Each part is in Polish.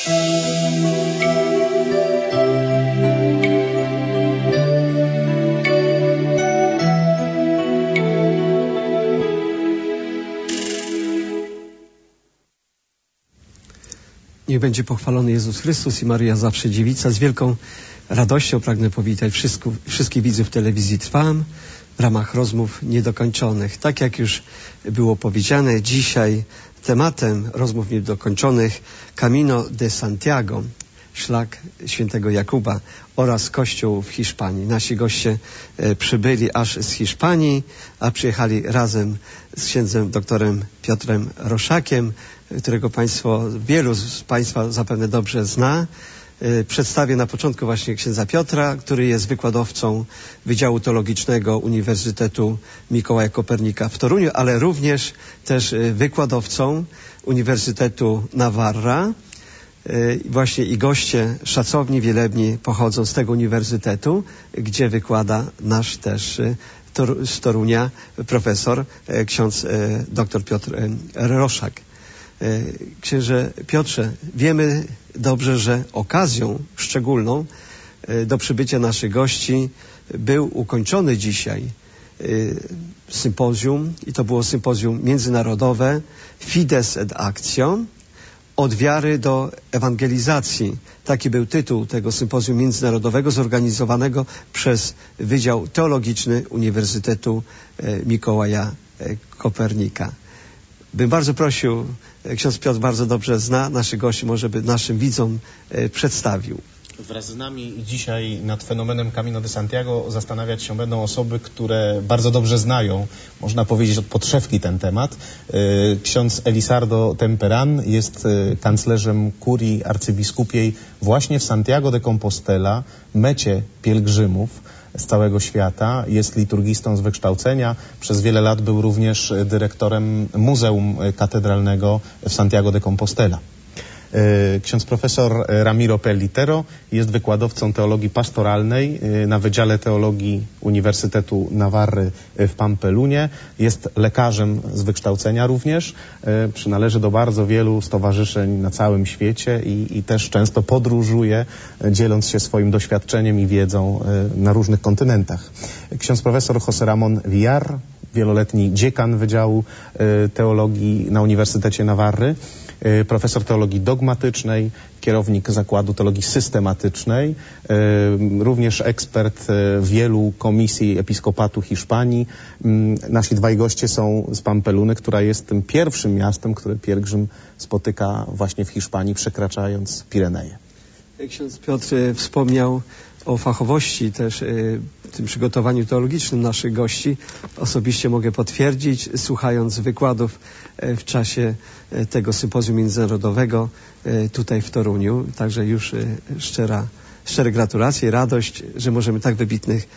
Niech będzie pochwalony Jezus Chrystus i Maryja zawsze dziewica. Z wielką radością pragnę powitać wszystkich widzów telewizji Trwam w ramach rozmów niedokończonych. Tak jak już było powiedziane, dzisiaj tematem rozmów niedokończonych Camino de Santiago, szlak świętego Jakuba oraz Kościół w Hiszpanii. Nasi goście przybyli aż z Hiszpanii, a przyjechali razem z księdzem doktorem Piotrem Roszakiem, którego wielu z Państwa zapewne dobrze zna. Przedstawię na początku właśnie księdza Piotra, który jest wykładowcą Wydziału Teologicznego Uniwersytetu Mikołaja Kopernika w Toruniu, ale również też wykładowcą Uniwersytetu Navarra. Właśnie i goście szacowni, wielebni pochodzą z tego uniwersytetu, gdzie wykłada nasz też z Torunia profesor, ksiądz dr Piotr Roszak. Księże Piotrze, wiemy dobrze, że okazją szczególną do przybycia naszych gości był ukończony dzisiaj sympozjum, i to było sympozjum międzynarodowe Fides et Action, od wiary do ewangelizacji. Taki był tytuł tego sympozjum międzynarodowego zorganizowanego przez Wydział Teologiczny Uniwersytetu Mikołaja Kopernika. Bym bardzo prosił, ksiądz Piotr bardzo dobrze zna naszych gości, może by naszym widzom przedstawił. Wraz z nami dzisiaj nad fenomenem Camino de Santiago zastanawiać się będą osoby, które bardzo dobrze znają, można powiedzieć od podszewki ten temat. Ksiądz Elisardo Temperan jest kanclerzem kurii arcybiskupiej właśnie w Santiago de Compostela, mecie pielgrzymów z całego świata. Jest liturgistą z wykształcenia. Przez wiele lat był również dyrektorem Muzeum Katedralnego w Santiago de Compostela. Ksiądz profesor Ramiro Pellitero jest wykładowcą teologii pastoralnej na Wydziale Teologii Uniwersytetu Navarry w Pampelunie. Jest lekarzem z wykształcenia również. Przynależy do bardzo wielu stowarzyszeń na całym świecie i też często podróżuje, dzieląc się swoim doświadczeniem i wiedzą na różnych kontynentach. Ksiądz profesor José Ramón Villar, wieloletni dziekan Wydziału Teologii na Uniwersytecie Navarry, profesor teologii dogmatycznej, kierownik Zakładu Teologii Systematycznej, również ekspert wielu komisji Episkopatu Hiszpanii. Nasi dwaj goście są z Pampeluny, która jest tym pierwszym miastem, które pielgrzym spotyka właśnie w Hiszpanii, przekraczając Pireneje. Ksiądz Piotr wspomniał o fachowości też w tym przygotowaniu teologicznym naszych gości. Osobiście mogę potwierdzić, słuchając wykładów w czasie tego sympozjum międzynarodowego tutaj w Toruniu. Także już szczere gratulacje i radość, że możemy tak wybitnych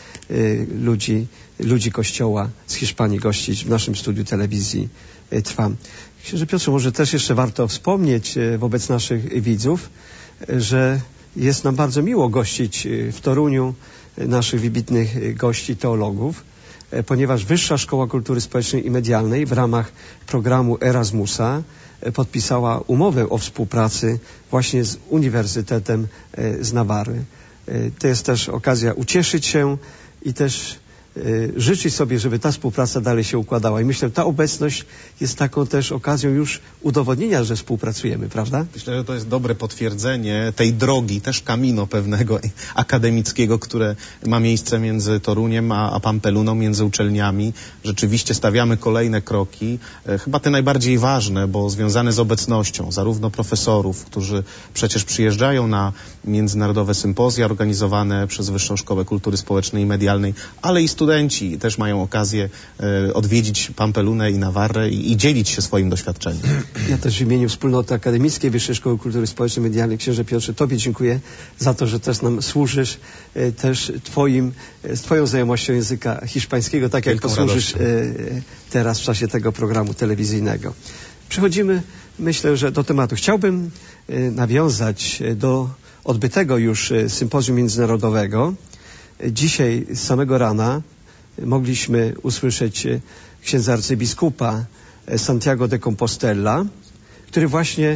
ludzi Kościoła z Hiszpanii gościć w naszym studiu telewizji Trwam. Księże Piotrze, może też jeszcze warto wspomnieć wobec naszych widzów, że jest nam bardzo miło gościć w Toruniu naszych wybitnych gości teologów, ponieważ Wyższa Szkoła Kultury Społecznej i Medialnej w ramach programu Erasmusa podpisała umowę o współpracy właśnie z Uniwersytetem z Nawary. To jest też okazja ucieszyć się i też życzyć sobie, żeby ta współpraca dalej się układała. I myślę, że ta obecność jest taką też okazją już udowodnienia, że współpracujemy, prawda? Myślę, że to jest dobre potwierdzenie tej drogi, też camino pewnego akademickiego, które ma miejsce między Toruniem a Pampeluną, między uczelniami. Rzeczywiście stawiamy kolejne kroki, chyba te najbardziej ważne, bo związane z obecnością zarówno profesorów, którzy przecież przyjeżdżają na międzynarodowe sympozja organizowane przez Wyższą Szkołę Kultury Społecznej i Medialnej, ale i studenci też mają okazję odwiedzić Pampelunę i Nawarrę i dzielić się swoim doświadczeniem. Ja też w imieniu Wspólnoty Akademickiej Wyższej Szkoły Kultury Społecznej i Medialnej, księże Piotrze, Tobie dziękuję za to, że też nam służysz, też z Twoją znajomością języka hiszpańskiego, tak jak posłużysz teraz w czasie tego programu telewizyjnego. Przechodzimy, myślę, że do tematu. Chciałbym nawiązać do odbytego już sympozjum międzynarodowego. Dzisiaj z samego rana mogliśmy usłyszeć księdza arcybiskupa Santiago de Compostela, który właśnie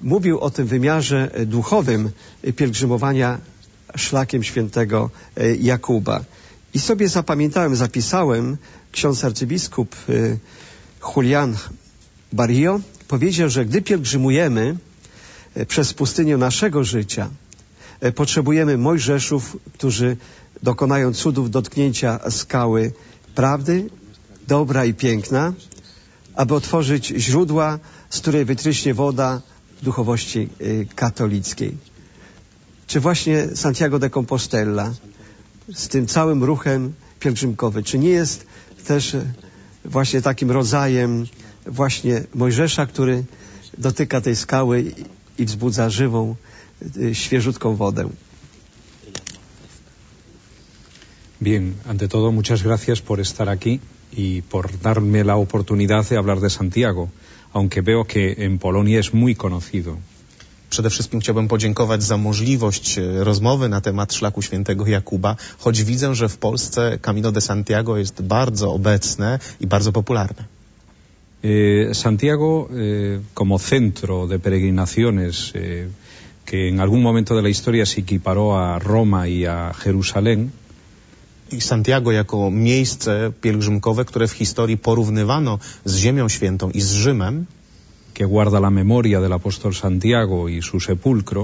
mówił o tym wymiarze duchowym pielgrzymowania szlakiem świętego Jakuba. I sobie zapisałem, ksiądz arcybiskup Julian Barrio powiedział, że gdy pielgrzymujemy przez pustynię naszego życia, potrzebujemy Mojżeszów, którzy dokonają cudów dotknięcia skały prawdy, dobra i piękna, aby otworzyć źródła, z której wytryśnie woda w duchowości katolickiej. Czy właśnie Santiago de Compostela z tym całym ruchem pielgrzymkowym, czy nie jest też właśnie takim rodzajem właśnie Mojżesza, który dotyka tej skały i wzbudza żywą, świeżutką wodę? Bien, ante todo muchas gracias por estar aquí y por darme la oportunidad de hablar de Santiago, aunque veo que en Polonia es muy conocido. Przede wszystkim chciałbym podziękować za możliwość rozmowy na temat szlaku świętego Jakuba, choć widzę, że w Polsce Camino de Santiago jest bardzo obecne i bardzo popularne. Santiago como centro de peregrinaciones que en algún momento de la historia se equiparó a Roma y a Jerusalén. I Santiago jako miejsce pielgrzymkowe, które w historii porównywano z Ziemią Świętą i z Rzymem, que guarda la memoria del apóstol Santiago y su sepulcro,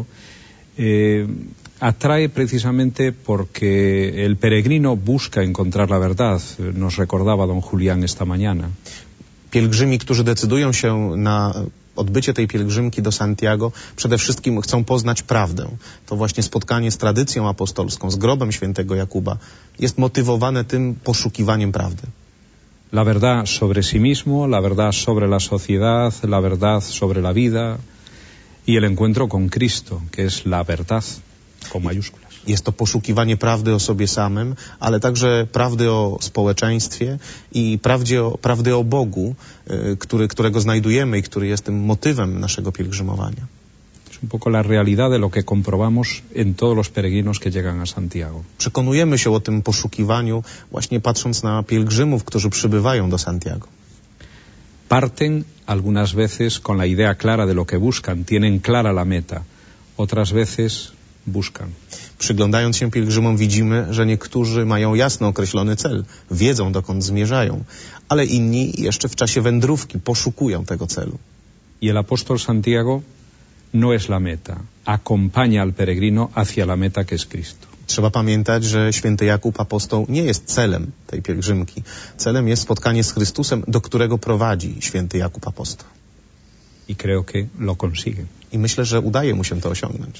atrae precisamente porque el peregrino busca encontrar la verdad, nos recordaba don Julián esta mañana. Pielgrzymi, którzy decydują się na odbycie tej pielgrzymki do Santiago, przede wszystkim chcą poznać prawdę. To właśnie spotkanie z tradycją apostolską, z grobem świętego Jakuba jest motywowane tym poszukiwaniem prawdy. La verdad sobre sí mismo, la verdad sobre la sociedad, la verdad sobre la vida y el encuentro con Cristo, que es la verdad con mayúsculas. Jest to poszukiwanie prawdy o sobie samym, ale także prawdy o społeczeństwie i prawdy o Bogu, którego znajdujemy i który jest tym motywem naszego pielgrzymowania. Es un poco la realidad de lo que comprobamos en todos los peregrinos que llegan a Santiago. Przekonujemy się o tym poszukiwaniu właśnie patrząc na pielgrzymów, którzy przybywają do Santiago. Parten algunas veces con la idea clara de lo que buscan, tienen clara la meta, otras veces buscan. Przyglądając się pielgrzymom widzimy, że niektórzy mają jasno określony cel, wiedzą dokąd zmierzają, ale inni jeszcze w czasie wędrówki poszukują tego celu. Y el apóstol Santiago no es la meta, acompaña al peregrino hacia la meta que es Cristo. Trzeba pamiętać, że święty Jakub apostoł nie jest celem tej pielgrzymki. Celem jest spotkanie z Chrystusem, do którego prowadzi święty Jakub apostoł. Y creo que lo consigue. I myślę, że udaje mu się to osiągnąć.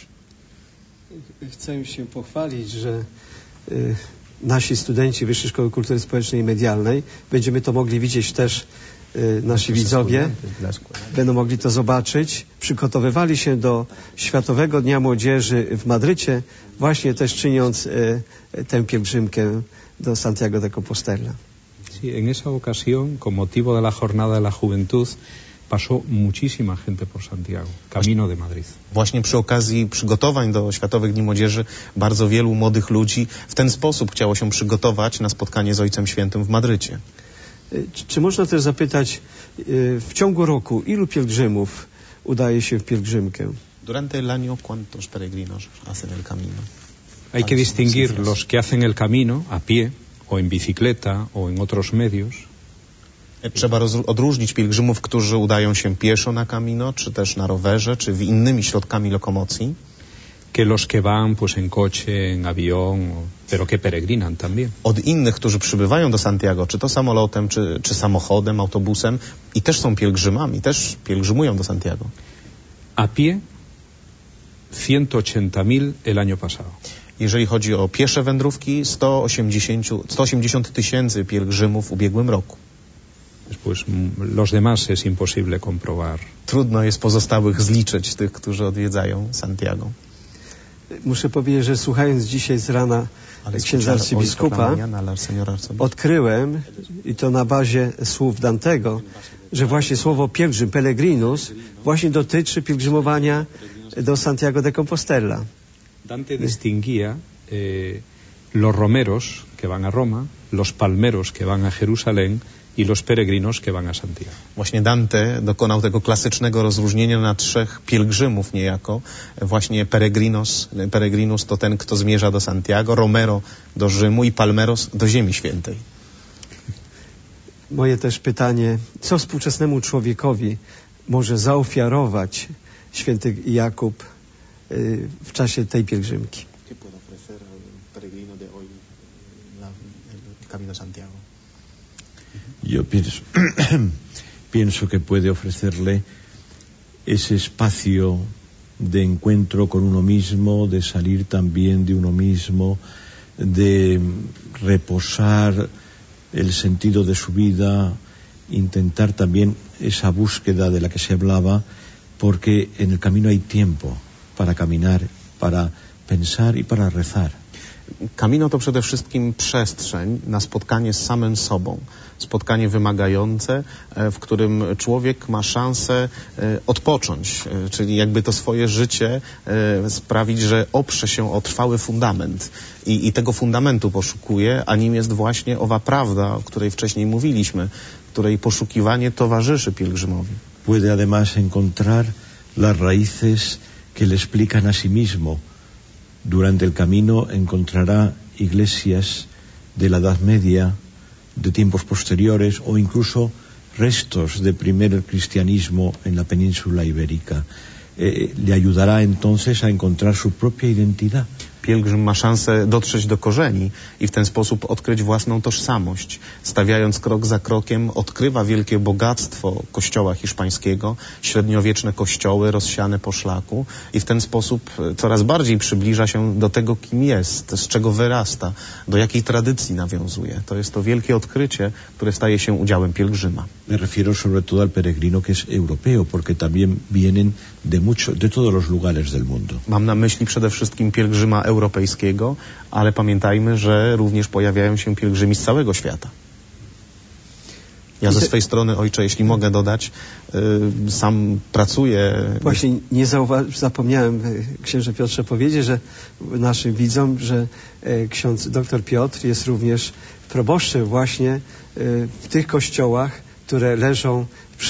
Chcę się pochwalić, że nasi studenci Wyższej Szkoły Kultury Społecznej i Medialnej, będziemy to mogli widzieć też, nasi widzowie będą mogli to zobaczyć, przygotowywali się do Światowego Dnia Młodzieży w Madrycie, właśnie też czyniąc tę pielgrzymkę do Santiago de Compostela. Sí, en esa ocasión, con motivo de la Jornada de la Juventud, pasó muchísima gente por Santiago, camino de Madrid. Właśnie przy okazji przygotowań do Światowych Dni Młodzieży bardzo wielu młodych ludzi w ten sposób chciało się przygotować na spotkanie z Ojcem Świętym w Madrycie. Czy można też zapytać, w ciągu roku ilu pielgrzymów udaje się w pielgrzymkę? Durante el año, ¿cuántos peregrinos hacen el camino? Hay que distinguir los que hacen el camino a pie, o en bicicleta, o en otros medios. Trzeba odróżnić pielgrzymów, którzy udają się pieszo na camino, czy też na rowerze, czy innymi środkami lokomocji. Que los que van pues en coche, en avión, pero que peregrinan también. Od innych, którzy przybywają do Santiago, czy to samolotem, czy samochodem, autobusem i też są pielgrzymami, też pielgrzymują do Santiago. A pie, 180.000 el año pasado. Jeżeli chodzi o piesze wędrówki, 180 tysięcy pielgrzymów w ubiegłym roku. Pues los demás es imposible comprobar. Trudno jest pozostałych zliczyć, tych, którzy odwiedzają Santiago. Muszę powiedzieć, że słuchając dzisiaj z rana księdza arcybiskupa, odkryłem, i to na bazie słów Dantego, że właśnie słowo pielgrzym, peregrinus, właśnie dotyczy pielgrzymowania do Santiago de Compostela. Dante distinguía los romeros que van a Roma, los palmeros que van a Jerusalén y los peregrinos que van a Santiago. Właśnie Dante dokonał tego klasycznego rozróżnienia na 3 pielgrzymów niejako. Właśnie Peregrinus to ten, kto zmierza do Santiago, Romero do Rzymu i Palmeros do Ziemi Świętej. Moje też pytanie, co współczesnemu człowiekowi może zaofiarować święty Jakub w czasie tej pielgrzymki? Yo pienso que puede ofrecerle ese espacio de encuentro con uno mismo, de salir también de uno mismo, de reposar el sentido de su vida, intentar también esa búsqueda de la que se hablaba, porque en el camino hay tiempo para caminar, para pensar y para rezar. Camino to przede wszystkim przestrzeń na spotkanie z samym sobą. Spotkanie wymagające, w którym człowiek ma szansę odpocząć, czyli jakby to swoje życie sprawić, że oprze się o trwały fundament. I tego fundamentu poszukuje, a nim jest właśnie owa prawda, o której wcześniej mówiliśmy, której poszukiwanie towarzyszy pielgrzymowi. Puede además encontrar las raíces que le explican a sí mismo. Durante el camino encontrará iglesias de la Edad Media, de tiempos posteriores o incluso restos de primer cristianismo en la península ibérica. Le ayudará entonces a encontrar su propia identidad. Pielgrzym ma szansę dotrzeć do korzeni i w ten sposób odkryć własną tożsamość. Stawiając krok za krokiem, odkrywa wielkie bogactwo kościoła hiszpańskiego, średniowieczne kościoły rozsiane po szlaku i w ten sposób coraz bardziej przybliża się do tego, kim jest, z czego wyrasta, do jakiej tradycji nawiązuje. To jest to wielkie odkrycie, które staje się udziałem pielgrzyma. Me refiero sobre todo al peregrino que es europeo, porque también vienen de todos los lugares del mundo. Mam na myśli przede wszystkim pielgrzyma europejskiego, ale pamiętajmy, że również pojawiają się pielgrzymi z całego świata. Ja ze swej strony, ojcze, jeśli mogę dodać, sam pracuję... Właśnie zapomniałem, księże Piotrze, powiedzieć, że naszym widzom, że ksiądz dr Piotr jest również proboszczem właśnie w tych kościołach, które leżą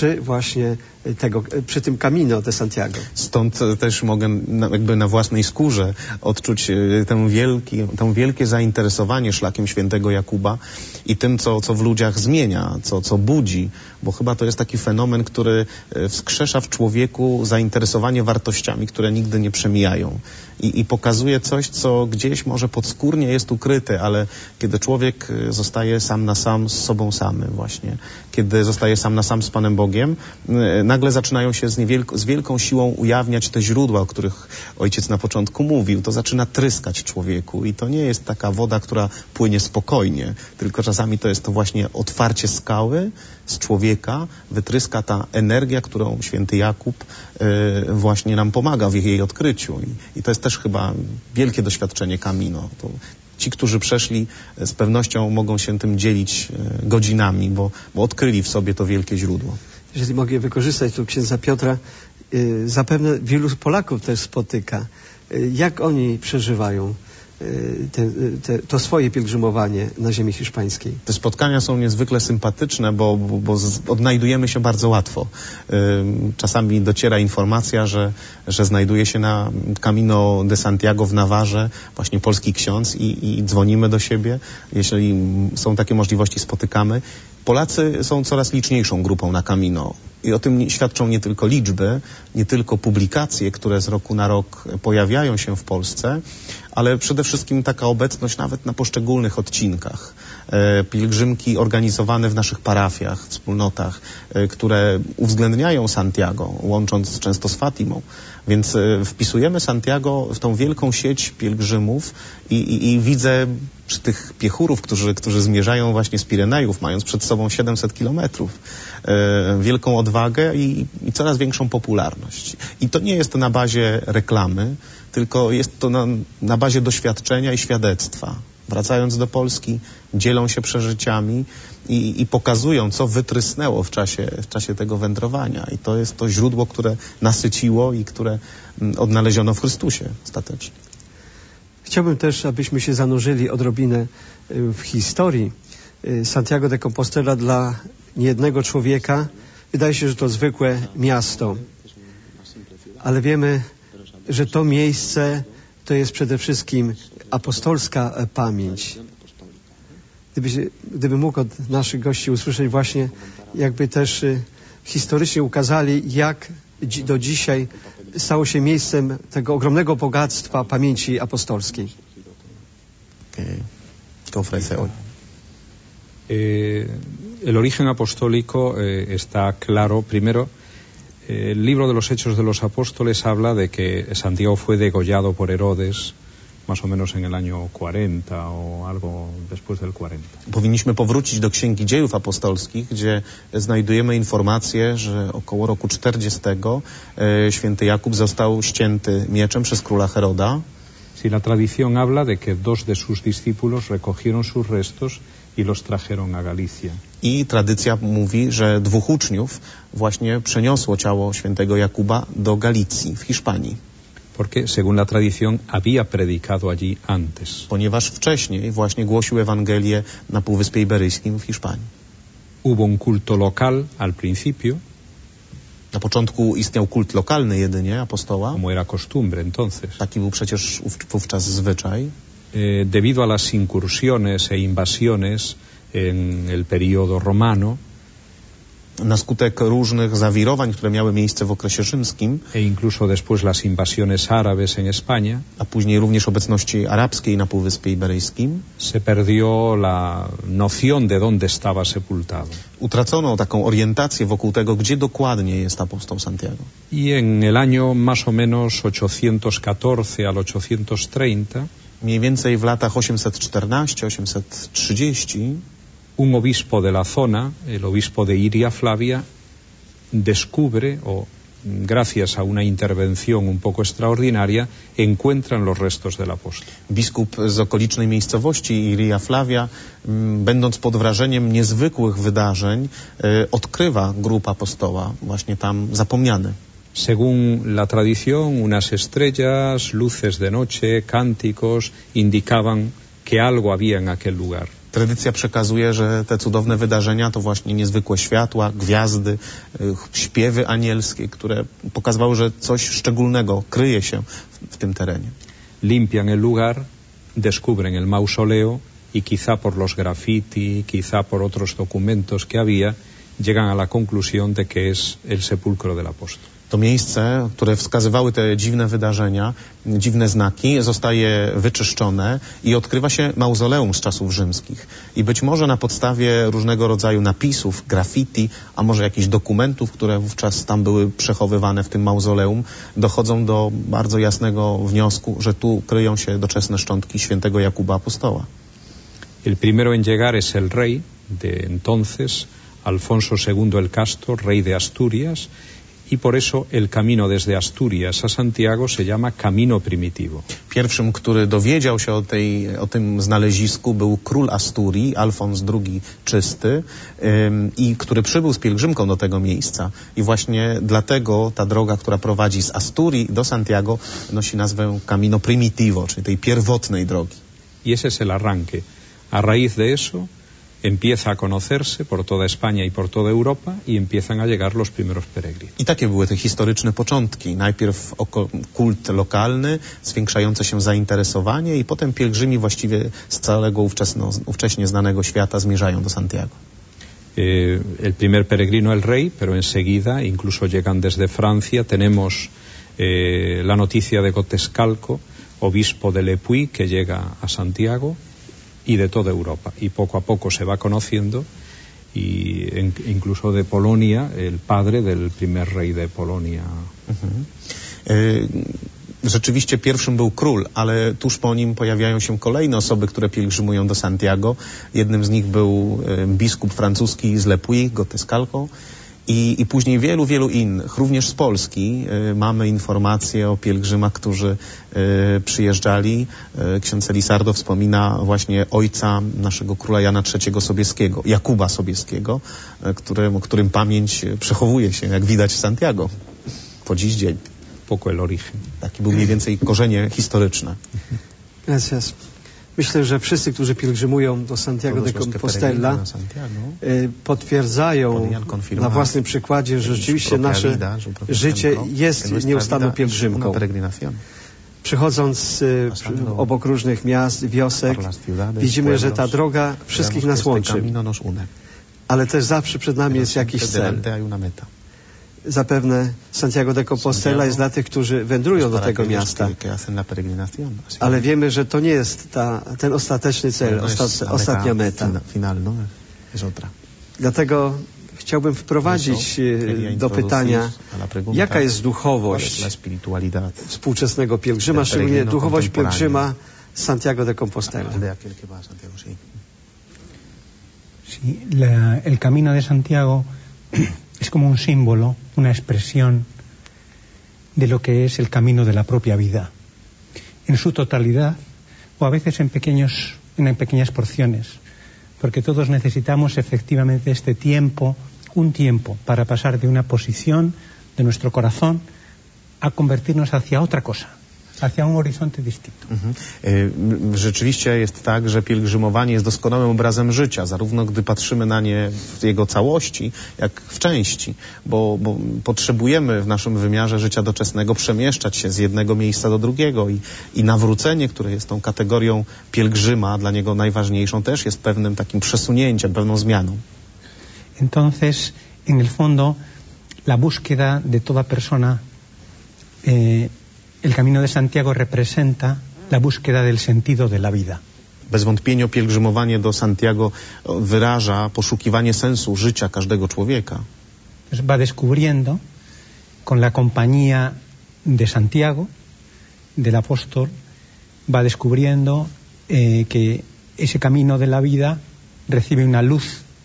przy tym Camino de Santiago. Stąd też mogę jakby na własnej skórze odczuć to wielkie zainteresowanie szlakiem świętego Jakuba i tym, co w ludziach zmienia, co budzi, bo chyba to jest taki fenomen, który wskrzesza w człowieku zainteresowanie wartościami, które nigdy nie przemijają i pokazuje coś, co gdzieś może podskórnie jest ukryte, ale kiedy człowiek zostaje sam na sam z sobą samym właśnie, kiedy zostaje sam na sam z Panem Bogiem, nagle zaczynają się z wielką siłą ujawniać te źródła, o których ojciec na początku mówił. To zaczyna tryskać człowieku i to nie jest taka woda, która płynie spokojnie, tylko czasami to jest to właśnie otwarcie skały z człowieka, wytryska ta energia, którą święty Jakub właśnie nam pomaga w jej odkryciu. I to jest też chyba wielkie doświadczenie Camino. Ci, którzy przeszli, z pewnością mogą się tym dzielić godzinami, bo odkryli w sobie to wielkie źródło. Jeżeli mogę wykorzystać tu księdza Piotra, zapewne wielu Polaków też spotyka. Jak oni przeżywają to swoje pielgrzymowanie na ziemi hiszpańskiej? Te spotkania są niezwykle sympatyczne, bo odnajdujemy się bardzo łatwo. Czasami dociera informacja, że znajduje się na Camino de Santiago w Nawarze właśnie polski ksiądz i dzwonimy do siebie. Jeśli są takie możliwości, spotykamy. Polacy są coraz liczniejszą grupą na Camino. I o tym świadczą nie tylko liczby, nie tylko publikacje, które z roku na rok pojawiają się w Polsce, ale przede wszystkim taka obecność nawet na poszczególnych odcinkach. Pielgrzymki organizowane w naszych parafiach, wspólnotach, które uwzględniają Santiago, łącząc często z Fatimą. Więc wpisujemy Santiago w tą wielką sieć pielgrzymów i widzę przy tych piechurów, którzy zmierzają właśnie z Pirenejów, mając przed sobą 700 kilometrów, wielką odwagę i coraz większą popularność. I to nie jest na bazie reklamy, tylko jest to na bazie doświadczenia i świadectwa. Wracając do Polski, dzielą się przeżyciami i pokazują, co wytrysnęło w czasie tego wędrowania. I to jest to źródło, które nasyciło i które odnaleziono w Chrystusie ostatecznie. Chciałbym też, abyśmy się zanurzyli odrobinę w historii Santiago de Compostela dla niejednego człowieka wydaje się, że to zwykłe miasto. Ale wiemy, że to miejsce to jest przede wszystkim apostolska pamięć. Gdyby mógł od naszych gości usłyszeć właśnie, jakby też historycznie ukazali, jak do dzisiaj stało się miejscem tego ogromnego bogactwa pamięci apostolskiej. El origen apostólico está claro. Primero, el libro de los Hechos de los Apóstoles habla de que Santiago fue degollado por Herodes más o menos en el año 40 o algo después del 40. Powinniśmy powrócić do Księgi Dziejów Apostolskich, gdzie znajdujemy informację, że około roku 40 święty Jakub został ścięty mieczem przez króla Heroda. Si la tradición habla de que dos de sus discípulos recogieron sus restos y los trajeron a Galicia. I tradycja mówi, że 2 uczniów właśnie przeniosło ciało świętego Jakuba do Galicji w Hiszpanii. Porque, según la tradición, había predicado allí antes. Ponieważ wcześniej właśnie głosił Ewangelię na Półwyspie Iberyjskim w Hiszpanii. Hubo un culto local al principio. Na początku istniał kult lokalny jedynie apostoła. Como era costumbre entonces. Taki był przecież wówczas zwyczaj. Debido a las incursiones e invasiones en el periodo romano, na skutek różnych zawirowań, które miały miejsce w okresie rzymskim, incluso después las invasiones árabes en España, a później również obecności arabskiej na Półwyspie Iberyjskim, se perdió la noción de dónde estaba sepultado. Utracono taką orientację wokół tego, gdzie dokładnie jest apostoł Santiago. Y en el año más o menos 814 al 830, mniej więcej w latach 814-830, un obispo de la zona, el obispo de Iria Flavia, descubre, o gracias a una intervención un poco extraordinaria, encuentran los restos del apóstol. Biskup z okolicznej miejscowości Iria Flavia, będąc pod wrażeniem niezwykłych wydarzeń, odkrywa grób apostoła, właśnie tam zapomniany. Según la tradición, unas estrellas, luces de noche, cánticos indicaban que algo había en aquel lugar. Tradycja przekazuje, że te cudowne wydarzenia to właśnie niezwykłe światła, gwiazdy, śpiewy anielskie, które pokazywały, że coś szczególnego kryje się w tym terenie. Limpian el lugar, descubren el mausoleo y quizá por los graffiti, quizá por otros documentos que había, llegan a la conclusión de que es el sepulcro del apóstol. To miejsce, które wskazywały te dziwne wydarzenia, dziwne znaki, zostaje wyczyszczone i odkrywa się mauzoleum z czasów rzymskich. I być może na podstawie różnego rodzaju napisów, graffiti, a może jakichś dokumentów, które wówczas tam były przechowywane w tym mauzoleum, dochodzą do bardzo jasnego wniosku, że tu kryją się doczesne szczątki świętego Jakuba Apostoła. El primero en llegar es el rey de entonces, Alfonso II el Casto, rey de Asturias, y por eso el camino desde Asturias a Santiago se llama Camino Primitivo. Pierwszym, który dowiedział się o tym znalezisku, był król Asturii, Alfons II Czysty, i który przybył z pielgrzymką do tego miejsca. I właśnie dlatego ta droga, która prowadzi z Asturii do Santiago, nosi nazwę Camino Primitivo, czyli tej pierwotnej drogi. Y ese es el arranque. A raíz de eso empieza a conocerse por toda España y por toda Europa y empiezan a llegar los primeros peregrinos. I takie były te historyczne początki. Najpierw kult lokalny, zwiększające się zainteresowanie i potem pielgrzymi właściwie z całego ówcześnie znanego świata zmierzają do Santiago. El primer peregrino el rey, pero enseguida incluso llegan desde Francia. Tenemos la noticia de Gotescalco, obispo de Le Puy, que llega a Santiago, y de toda Europa, y poco a poco se va conociendo, y incluso de Polonia, el padre del primer rey de Polonia. Rzeczywiście pierwszym był król, ale tuż po nim pojawiają się kolejne osoby, które pielgrzymują do Santiago. Jednym z nich był biskup francuski z Le Puy, Gotescalco, i później wielu innych, również z Polski. Mamy informacje o pielgrzymach, którzy przyjeżdżali. Ksiądz Elisardo wspomina właśnie ojca naszego króla Jana III Sobieskiego, Jakuba Sobieskiego, którym pamięć przechowuje się, jak widać, w Santiago po dziś dzień. Poco el origen. Taki był mniej więcej korzenie historyczne. Gracias. Myślę, że wszyscy, którzy pielgrzymują do Santiago de Compostela, potwierdzają na własnym przykładzie, że rzeczywiście nasze życie jest nieustanną pielgrzymką. Przychodząc obok różnych miast, wiosek, widzimy, że ta droga wszystkich nas łączy. Ale też zawsze przed nami jest jakiś cel. Zapewne Santiago de Compostela jest dla tych, którzy wędrują do tego miasta. Ale wiemy, że to nie jest ten ostateczny cel, ostatnia meta. Dlatego chciałbym wprowadzić do pytania, jaka jest duchowość współczesnego pielgrzyma, szczególnie duchowość pielgrzyma Santiago de Compostela. El Camino de Santiago es como un símbolo, una expresión de lo que es el camino de la propia vida, en su totalidad o a veces en pequeñas porciones, porque todos necesitamos efectivamente este tiempo, un tiempo para pasar de una posición de nuestro corazón a convertirnos hacia otra cosa, hacia un horizonte distinto. Rzeczywiście jest tak, że pielgrzymowanie jest doskonałym obrazem życia, zarówno gdy patrzymy na nie w jego całości, jak w części, bo potrzebujemy w naszym wymiarze życia doczesnego przemieszczać się z jednego miejsca do drugiego i nawrócenie, które jest tą kategorią pielgrzyma, dla niego najważniejszą, też jest pewnym takim przesunięciem, pewną zmianą. Entonces, en el fondo, la búsqueda de toda persona El Camino de Santiago representa la búsqueda del sentido de la vida. Bez wątpienia pielgrzymowanie do Santiago wyraża poszukiwanie sensu życia każdego człowieka. Va descubriendo con la compañía de Santiago, del apóstol, va descubriendo que ese camino de la vida recibe una luz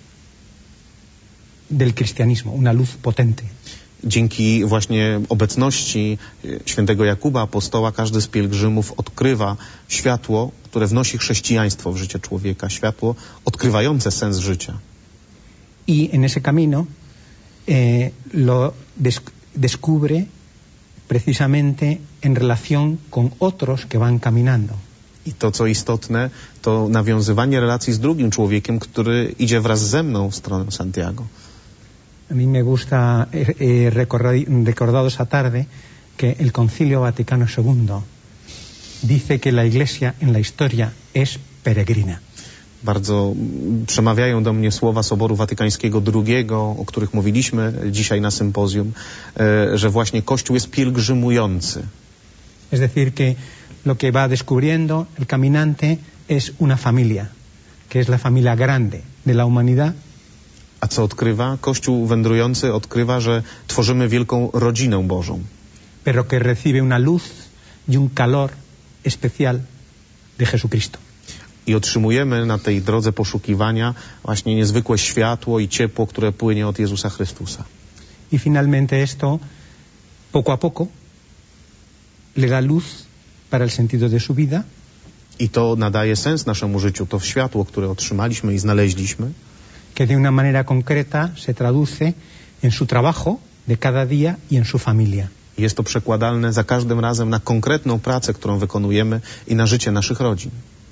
del cristianismo, una luz potente. Dzięki właśnie obecności świętego Jakuba, apostoła, każdy z pielgrzymów odkrywa światło, które wnosi chrześcijaństwo w życie człowieka, światło odkrywające sens życia. Y en ese camino lo descubre precisamente en relación con otros que van caminando. I to, co istotne, to nawiązywanie relacji z drugim człowiekiem, który idzie wraz ze mną w stronę Santiago. A mí me gusta, recordado esa tarde, que el Concilio Vaticano II dice que la Iglesia en la historia es peregrina. Bardzo przemawiają do mnie słowa Soboru Watykańskiego II, o których mówiliśmy dzisiaj na sympozjum, że właśnie Kościół jest pielgrzymujący. Es decir, que lo que va descubriendo el caminante es una familia, que es la familia grande de la humanidad. A co odkrywa? Kościół wędrujący odkrywa, że tworzymy wielką rodzinę Bożą. Pero que recibe una luz y un calor especial de Jesucristo. I otrzymujemy na tej drodze poszukiwania właśnie niezwykłe światło i ciepło, które płynie od Jezusa Chrystusa. Y finalmente esto, poco a poco, le da luz para el sentido de su vida. I to nadaje sens naszemu życiu, to światło, które otrzymaliśmy i znaleźliśmy. Que de una manera concreta se traduce en su trabajo de cada día y en su familia. Jest to przekładalne za każdym razem na konkretną pracę, którą wykonujemy i na życie naszych rodzin.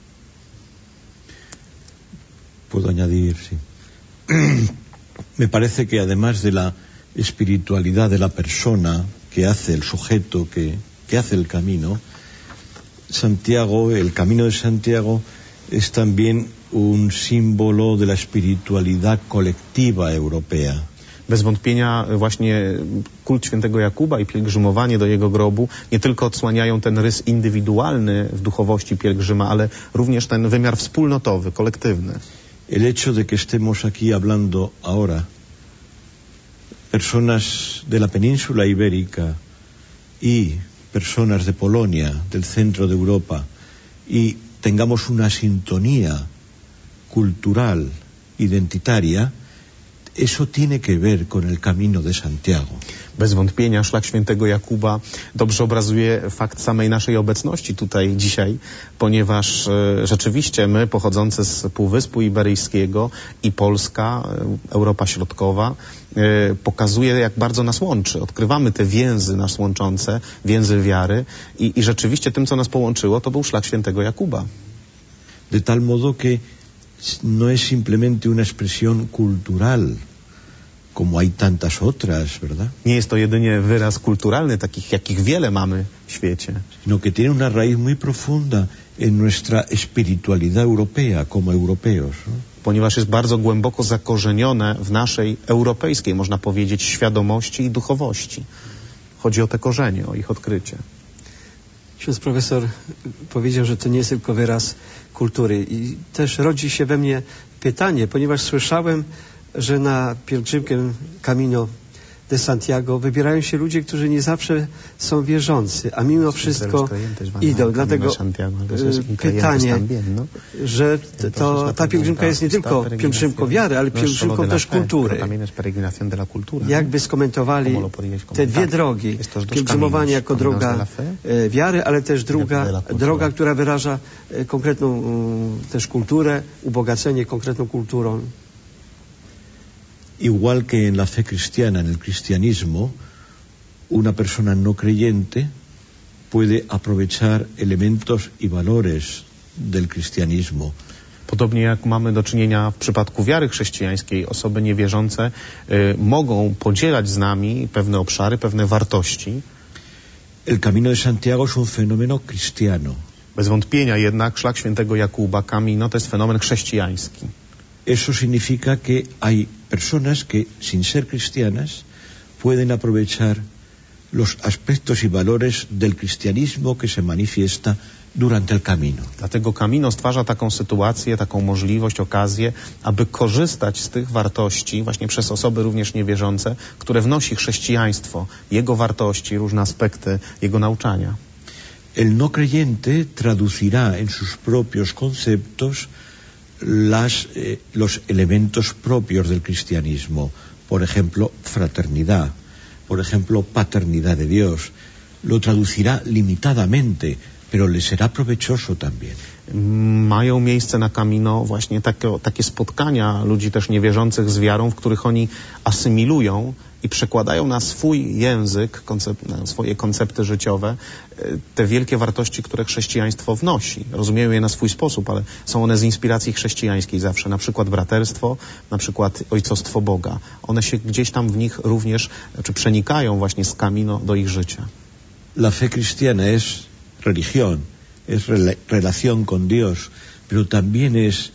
Puedo añadir, sí. Me parece que además de la espiritualidad de la persona que hace el sujeto, que hace el camino, Santiago, el Camino de Santiago, es también un símbolo de la espiritualidad colectiva europea. Bez wątpienia właśnie kult świętego Jakuba i pielgrzymowanie do jego grobu nie tylko odsłaniają ten rys indywidualny w duchowości pielgrzyma, ale również ten wymiar wspólnotowy, kolektywny. El hecho de que estemos aquí hablando ahora, personas de la península ibérica y personas de Polonia, del centro de Europa, y tengamos una sintonía cultural, identitaria, eso tiene que ver con el Camino de Santiago. Bez wątpienia szlak świętego Jakuba dobrze obrazuje fakt samej naszej obecności tutaj dzisiaj, ponieważ rzeczywiście my, pochodzący z Półwyspu Iberyjskiego i Polska, Europa Środkowa, pokazuje, jak bardzo nas łączy. Odkrywamy te więzy nas łączące, więzy wiary i rzeczywiście tym, co nas połączyło, to był szlak świętego Jakuba. de tal modo que no es simplemente una expresión cultural, como hay tantas otras, ¿verdad? Nie jest to jedynie wyraz kulturalny, takich jakich wiele mamy w świecie, Sino que tiene una raíz muy profunda en nuestra espiritualidad europea como europeos, ¿no? ponieważ jest bardzo głęboko zakorzenione w naszej europejskiej, można powiedzieć, świadomości i duchowości. Chodzi o te korzenie, o ich odkrycie. Ksiądz profesor powiedział, że to nie jest tylko wyraz kultury. I też rodzi się we mnie pytanie, ponieważ słyszałem, że na pielgrzymkę Camino de Santiago wybierają się ludzie, którzy nie zawsze są wierzący, a mimo wszystko idą. Dlatego pytanie, że ta pielgrzymka jest nie tylko pielgrzymką wiary, ale pielgrzymką też kultury. Jakby skomentowali te dwie drogi. Pielgrzymowanie jako droga wiary, ale też droga, która wyraża konkretną też kulturę, ubogacenie konkretną kulturą. Igual que en la fe cristiana, en el cristianismo, una persona no creyente puede aprovechar elementos y valores del cristianismo. Podobnie jak mamy do czynienia w przypadku wiary chrześcijańskiej, osoby niewierzące mogą podzielać z nami pewne obszary, pewne wartości. El Camino de Santiago es un fenómeno cristiano. Bez wątpienia jednak szlak świętego Jakuba, Camino, to jest fenomen chrześcijański. Eso significa que hay personas que, sin ser cristianas, pueden aprovechar los aspectos y valores del cristianismo que se manifiesta durante el camino. Dlatego Camino stwarza taką sytuację, taką możliwość, okazję, aby korzystać z tych wartości właśnie przez osoby również niewierzące, które wnosi chrześcijaństwo, jego wartości, różne aspekty jego nauczania. El no creyente traducirá en sus propios conceptos los elementos propios del cristianismo, por ejemplo, fraternidad, por ejemplo, paternidad de Dios. Lo traducirá limitadamente, pero le será provechoso también. Mają miejsce na Camino właśnie takie spotkania ludzi też niewierzących z wiarą, w których oni asymilują i przekładają na swój język, na swoje koncepty życiowe te wielkie wartości, które chrześcijaństwo wnosi. Rozumieją je na swój sposób, ale są one z inspiracji chrześcijańskiej zawsze. Na przykład braterstwo, na przykład ojcostwo Boga. One się gdzieś tam w nich również, czy przenikają właśnie z Camino do ich życia. La fe cristiana es religión, es relación con Dios, pero también es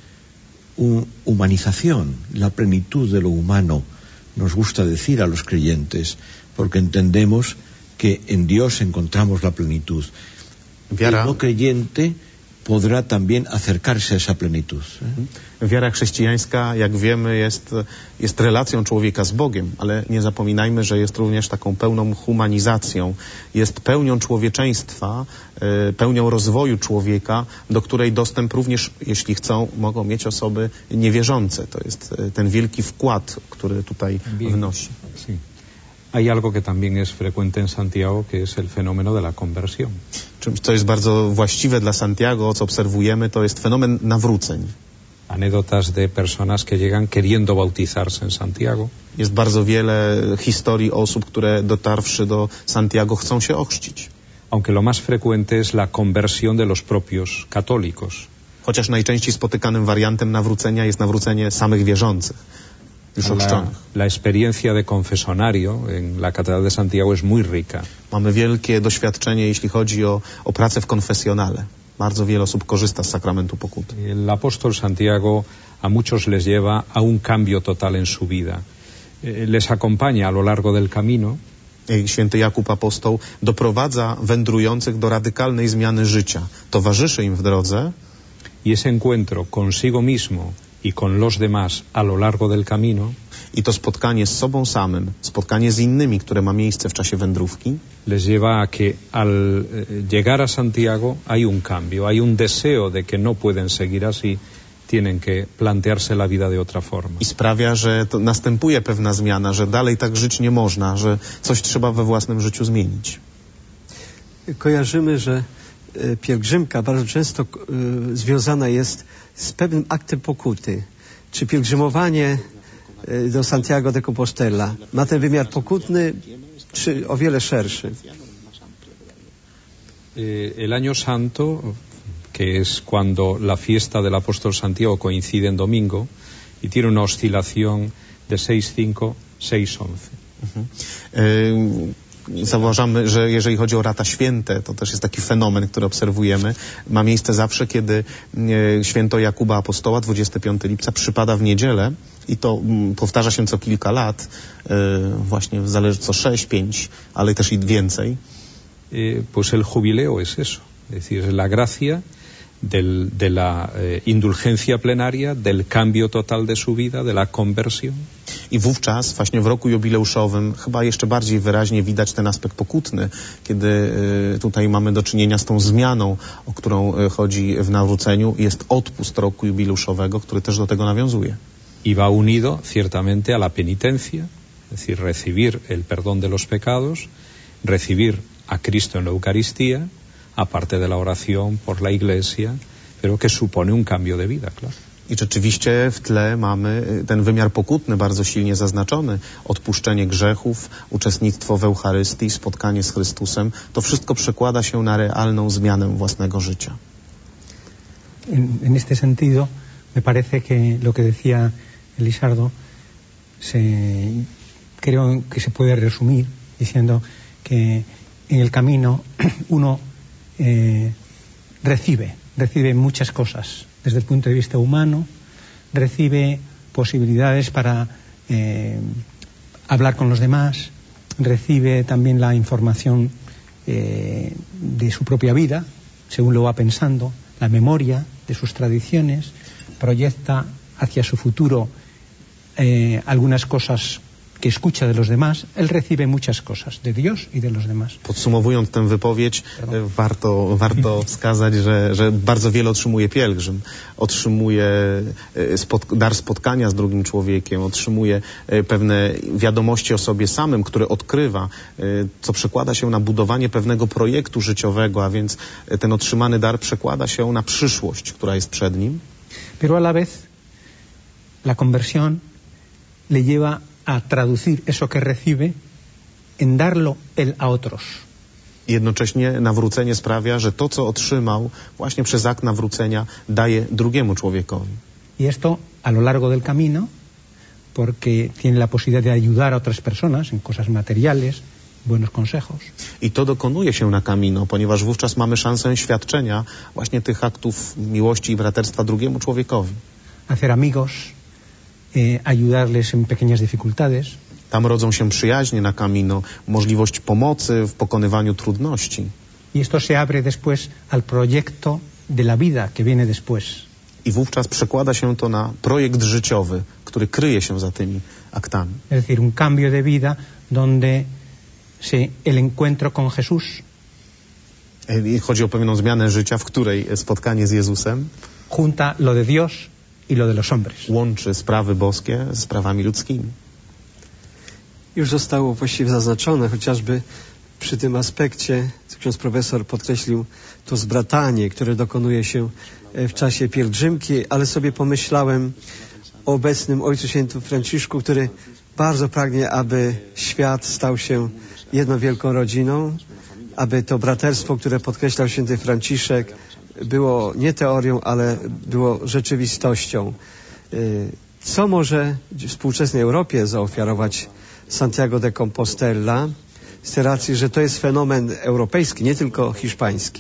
humanización, la plenitud de lo humano. Nos gusta decir a los creyentes, porque entendemos que en Dios encontramos la plenitud. El no creyente podrá también acercarse a esa plenitud. Wiara chrześcijańska, jak wiemy, jest relacją człowieka z Bogiem, ale nie zapominajmy, że jest również taką pełną humanizacją. Jest pełnią człowieczeństwa, pełnią rozwoju człowieka, do której dostęp również, jeśli chcą, mogą mieć osoby niewierzące. To jest ten wielki wkład, który tutaj wnosi. Sí. Hay algo que también es frecuente en Santiago, que es el fenómeno de la conversión. Czymś, co jest bardzo właściwe dla Santiago, co obserwujemy, to jest fenomen nawróceń. Anécdotas de personas que llegan queriendo bautizarse en Santiago. Jest bardzo wiele historii osób, które dotarwszy do Santiago chcą się ochrzcić. Aunque lo más frecuente es la conversión de los propios católicos. Chociaż najczęściej spotykanym wariantem nawrócenia jest nawrócenie samych wierzących, już ochrzczonych. La experiencia de confesonario en la Catedral de Santiago es muy rica. Mamy wielkie doświadczenie, jeśli chodzi o pracę w konfesjonale. Bardzo wiele osób korzysta z sakramentu pokuty. El apóstol Santiago a muchos les lleva a un cambio total en su vida. Les acompaña a lo largo del camino. Święty Jakub Apostoł doprowadza wędrujących do radykalnej zmiany życia. Towarzyszy im w drodze. Y ese encuentro consigo mismo y con los demás a lo largo del camino. I to spotkanie z sobą samym, spotkanie z innymi, które ma miejsce w czasie wędrówki, les lleva a que al llegar a Santiago hay un cambio, hay un deseo de que no pueden seguir así, tienen que plantearse la vida de otra forma. I sprawia, że to następuje pewna zmiana, że dalej tak żyć nie można, że coś trzeba we własnym życiu zmienić. Kojarzymy, że pielgrzymka bardzo często związana jest z pewnym aktem pokuty. Czy pielgrzymowanie do Santiago de Compostela ma ten wymiar pokutny, czy o wiele szerszy? El Año Santo, que es cuando la fiesta del apóstol Santiago coincide en domingo y tiene una oscilación de 6:5, 6:11. Zauważamy, że jeżeli chodzi o lata święte, to też jest taki fenomen, który obserwujemy. Ma miejsce zawsze, kiedy święto Jakuba Apostoła, 25 lipca, przypada w niedzielę i to powtarza się co kilka lat, właśnie zależy co 6, 5, ale też i więcej. Pues el jubileo es eso, es decir, es la gracia de la indulgencia plenaria, del cambio total de su vida, de la conversión. I wówczas, właśnie w roku jubileuszowym, chyba jeszcze bardziej wyraźnie widać ten aspekt pokutny, kiedy tutaj mamy do czynienia z tą zmianą, o którą chodzi w nawróceniu. Jest odpust roku jubileuszowego, który też do tego nawiązuje. Y va unido ciertamente a la penitencia, es decir, recibir el perdón de los pecados, recibir a Cristo en la Eucaristía, aparte de la oración por la Iglesia, pero que supone un cambio de vida, claro. I rzeczywiście w tle mamy ten wymiar pokutny bardzo silnie zaznaczony. Odpuszczenie grzechów, uczestnictwo w Eucharystii, spotkanie z Chrystusem. To wszystko przekłada się na realną zmianę własnego życia. En este sentido, me parece que lo que decía Elisardo creo que se puede resumir diciendo que en el camino uno recibe muchas cosas desde el punto de vista humano, recibe posibilidades para hablar con los demás, recibe también la información de su propia vida, según lo va pensando, la memoria de sus tradiciones, proyecta hacia su futuro algunas cosas que escucha de los demás. Él recibe muchas cosas de Dios y de los demás. Podsumowując tę wypowiedź, warto wskazać, że bardzo wiele otrzymuje pielgrzym. Otrzymuje dar spotkania z drugim człowiekiem, otrzymuje pewne wiadomości o sobie samym, które odkrywa, co przekłada się na budowanie pewnego projektu życiowego, a więc ten otrzymany dar przekłada się na przyszłość, która jest przed nim. Pero a la vez la conversión le lleva a traducir eso que recibe en darlo él a otros. Jednocześnie nawrócenie sprawia, że to, co otrzymał właśnie przez akt nawrócenia, daje drugiemu człowiekowi. Y esto a lo largo del camino, porque tiene la posibilidad de ayudar a otras personas en cosas materiales, buenos consejos. I to dokonuje się na camino, ponieważ wówczas mamy szansę świadczenia właśnie tych aktów miłości i braterstwa drugiemu człowiekowi. Hacer amigos, ayudarles en pequeñas dificultades. Tam rodzą się przyjaźnie na camino, możliwość pomocy w pokonywaniu trudności. Y esto se abre después al proyecto de la vida que viene después. I wówczas przekłada się to na projekt życiowy, który kryje się za tymi aktami. Es decir, un cambio de vida donde el encuentro con Jesús. Chodzi o pewną zmianę życia, w której spotkanie z Jezusem junta lo de Dios y lo de los hombres. Łączy sprawy boskie z sprawami ludzkimi. Już zostało właściwie zaznaczone, chociażby przy tym aspekcie, co ksiądz profesor podkreślił, to zbratanie, które dokonuje się w czasie pielgrzymki, ale sobie pomyślałem o obecnym Ojcu Świętym Franciszku, który bardzo pragnie, aby świat stał się jedną wielką rodziną, aby to braterstwo, które podkreślał Święty Franciszek, było nie teorią, ale było rzeczywistością. Co może współczesnej Europie zaofiarować Santiago de Compostela, z tej racji, że to jest fenomen europejski, nie tylko hiszpański.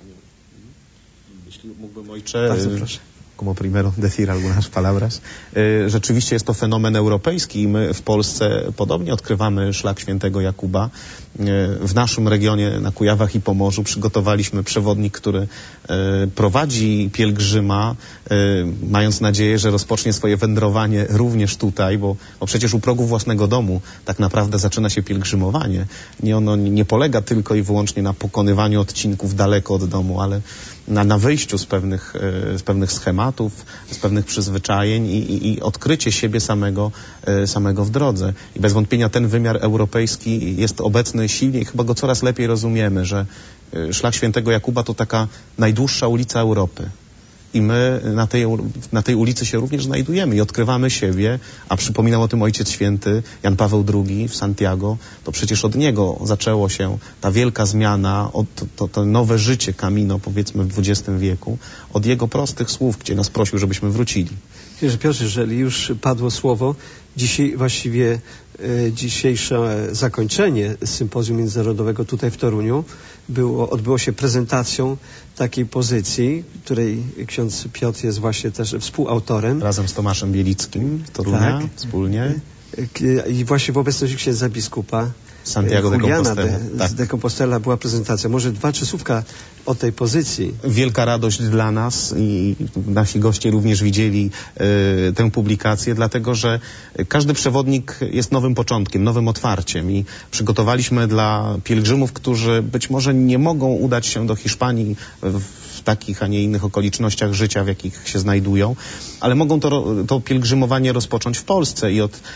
Jeśli mógłbym, ojcze, como primero decir algunas palabras. Rzeczywiście jest to fenomen europejski i my w Polsce podobnie odkrywamy szlak świętego Jakuba. W naszym regionie na Kujawach i Pomorzu przygotowaliśmy przewodnik, który prowadzi pielgrzyma, mając nadzieję, że rozpocznie swoje wędrowanie również tutaj, bo przecież u progu własnego domu tak naprawdę zaczyna się pielgrzymowanie. Ono nie polega tylko i wyłącznie na pokonywaniu odcinków daleko od domu, ale na wyjściu z pewnych schematów, z pewnych przyzwyczajeń i odkrycie siebie samego w drodze. I bez wątpienia ten wymiar europejski jest obecny silnie i chyba go coraz lepiej rozumiemy, że szlak świętego Jakuba to taka najdłuższa ulica Europy. I my na tej ulicy się również znajdujemy i odkrywamy siebie, a przypominał o tym Ojciec Święty Jan Paweł II w Santiago. To przecież od niego zaczęło się ta wielka zmiana, to nowe życie Camino, powiedzmy w XX wieku, od jego prostych słów, gdzie nas prosił, żebyśmy wrócili. Księże Piotrze, jeżeli już padło słowo, dzisiaj właściwie dzisiejsze zakończenie sympozjum międzynarodowego tutaj w Toruniu odbyło się prezentacją takiej pozycji, której ksiądz Piotr jest właśnie też współautorem. Razem z Tomaszem Bielickim z Torunia, tak, wspólnie. I właśnie w obecności księdza biskupa Santiago de Compostela była prezentacja. Może 2-3 słówka o tej pozycji. Wielka radość dla nas i nasi goście również widzieli tę publikację, dlatego że każdy przewodnik jest nowym początkiem, nowym otwarciem i przygotowaliśmy dla pielgrzymów, którzy być może nie mogą udać się do Hiszpanii w takich, a nie innych okolicznościach życia, w jakich się znajdują, ale mogą to pielgrzymowanie rozpocząć w Polsce i od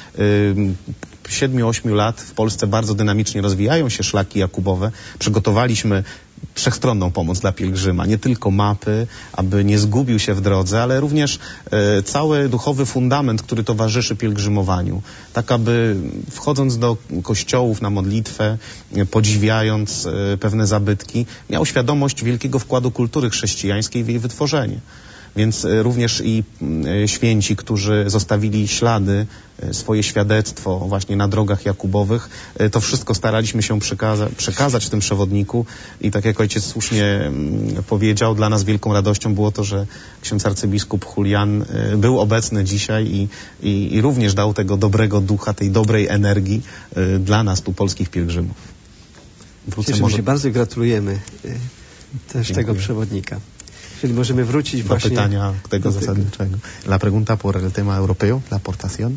7-8 lat w Polsce bardzo dynamicznie rozwijają się szlaki jakubowe. Przygotowaliśmy wszechstronną pomoc dla pielgrzyma, nie tylko mapy, aby nie zgubił się w drodze, ale również cały duchowy fundament, który towarzyszy pielgrzymowaniu. Tak, aby wchodząc do kościołów na modlitwę, podziwiając pewne zabytki, miał świadomość wielkiego wkładu kultury chrześcijańskiej w jej wytworzenie. Więc również i święci, którzy zostawili ślady, swoje świadectwo właśnie na drogach jakubowych, to wszystko staraliśmy się przekazać w tym przewodniku i tak jak ojciec słusznie powiedział, dla nas wielką radością było to, że ksiądz arcybiskup Julian był obecny dzisiaj i również dał tego dobrego ducha, tej dobrej energii dla nas tu, polskich pielgrzymów. Cieszymy się, bardzo gratulujemy też tego przewodnika. Czyli możemy wrócić do pytania tego zasadniczego. La pregunta por el tema europeo, la aportación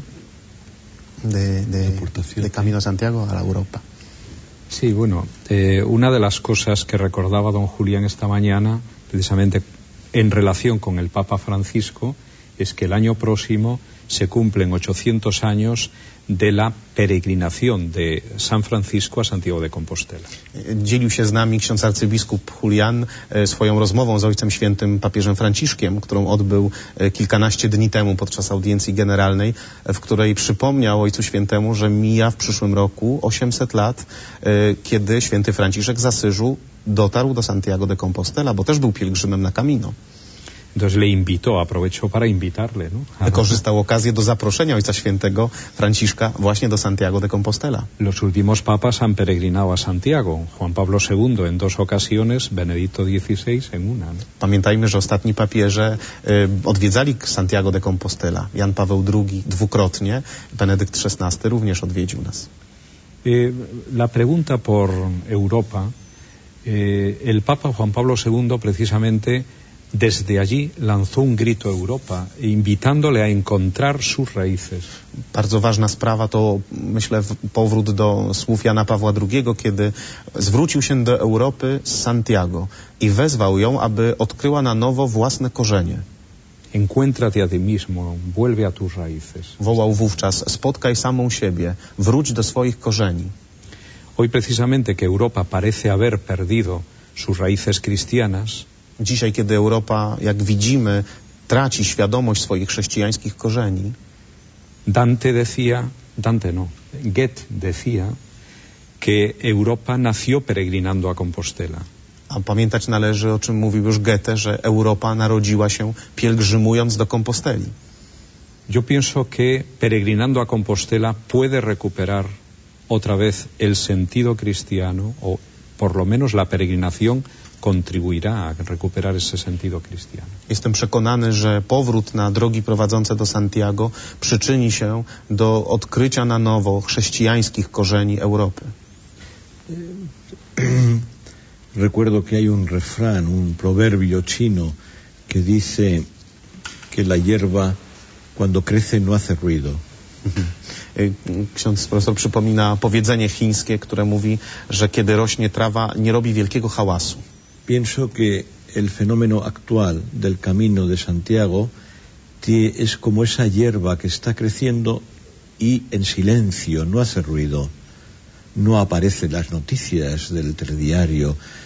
de Camino Santiago a la Europa. Sí, bueno, una de las cosas que recordaba don Julián esta mañana, precisamente en relación con el Papa Francisco, es que el año próximo se cumplen 800 años de la peregrinación de San Francisco a Santiago de Compostela. Dzielił się z nami ksiądz arcybiskup Julian swoją rozmową z Ojcem Świętym papieżem Franciszkiem, którą odbył kilkanaście dni temu podczas audiencji generalnej, w której przypomniał Ojcu Świętemu, że mija w przyszłym roku 800 lat, kiedy święty Franciszek z Asyżu dotarł do Santiago de Compostela, bo też był pielgrzymem na Camino. Entonces le invitó, aprovechó para invitarle, ¿no? Wykorzystał okazję do zaproszenia Ojca Świętego Franciszka właśnie do Santiago de Compostela. Los últimos papas han peregrinado a Santiago. Juan Pablo II en 2 ocasiones, Benedicto XVI en una, ¿no? Pamiętajmy, że ostatni papieże odwiedzali Santiago de Compostela. Jan Paweł II dwukrotnie, Benedykt XVI również odwiedził nas. La pregunta por Europa, el Papa Juan Pablo II precisamente desde allí lanzó un grito a Europa, invitándole a encontrar sus raíces. Bardzo ważna sprawa to, myślę, powrót do słów Jana Pawła II, kiedy zwrócił się do Europy z Santiago i wezwał ją, aby odkryła na nowo własne korzenie. Encuéntrate a ti mismo, vuelve a tus raíces. Wołał wówczas: spotkaj samą siebie, wróć do swoich korzeni. Hoy precisamente que Europa parece haber perdido sus raíces cristianas, dzisiaj, kiedy Europa, jak widzimy, traci świadomość swoich chrześcijańskich korzeni. Goethe decía que Europa nació peregrinando a Compostela. A pamiętać należy, o czym mówił już Goethe, że Europa narodziła się pielgrzymując do Komposteli. Yo pienso que peregrinando a Compostela puede recuperar otra vez el sentido cristiano, o por lo menos la peregrinación contribuirá a recuperar ese sentido cristiano. Jestem przekonany, że powrót na drogi prowadzące do Santiago przyczyni się do odkrycia na nowo chrześcijańskich korzeni Europy. Recuerdo que hay un refrán, un proverbio chino que dice que la hierba cuando crece no hace ruido. Ksiądz profesor przypomina powiedzenie chińskie, które mówi, że kiedy rośnie trawa, nie robi wielkiego hałasu. Pienso que el fenómeno actual del Camino de Santiago es como esa hierba que está creciendo y en silencio, no hace ruido, no aparece en las noticias del telediario,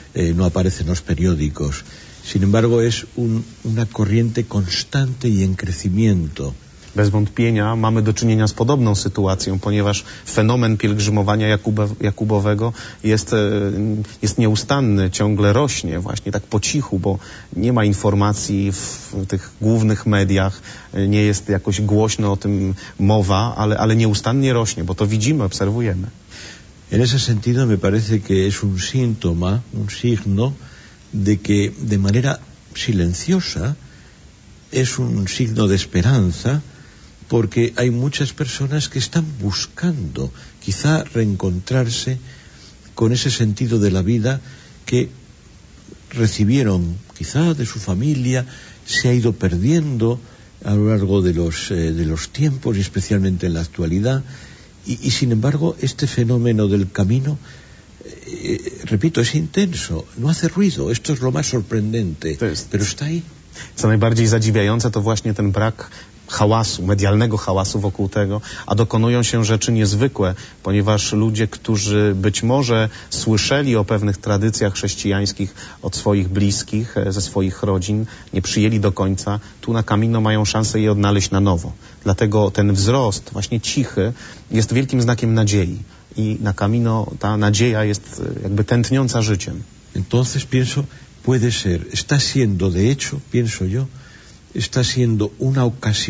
no aparece en los periódicos. Sin embargo, es una corriente constante y en crecimiento. Bez wątpienia mamy do czynienia z podobną sytuacją, ponieważ fenomen pielgrzymowania Jakubowego jest nieustanny, ciągle rośnie właśnie tak po cichu, bo nie ma informacji w tych głównych mediach, nie jest jakoś głośno o tym mowa, ale nieustannie rośnie, bo to widzimy, obserwujemy. En ese sentido me parece que es un síntoma, un signo de que de manera silenciosa es un signo de esperanza, porque hay muchas personas que están buscando quizá reencontrarse con ese sentido de la vida que recibieron quizá de su familia, se ha ido perdiendo a lo largo de los tiempos y especialmente en la actualidad, y sin embargo este fenómeno del camino, repito, es intenso, no hace ruido, esto es lo más sorprendente, pero está ahí. Co najbardziej zadziwiające to właśnie ten brak hałasu, medialnego hałasu wokół tego, a dokonują się rzeczy niezwykłe, ponieważ ludzie, którzy być może słyszeli o pewnych tradycjach chrześcijańskich od swoich bliskich, ze swoich rodzin, nie przyjęli do końca, tu na Camino mają szansę je odnaleźć na nowo. Dlatego ten wzrost, właśnie cichy, jest wielkim znakiem nadziei. I na Camino ta nadzieja jest jakby tętniąca życiem. Entonces pienso, puede ser, está siendo de hecho, pienso yo, está siendo una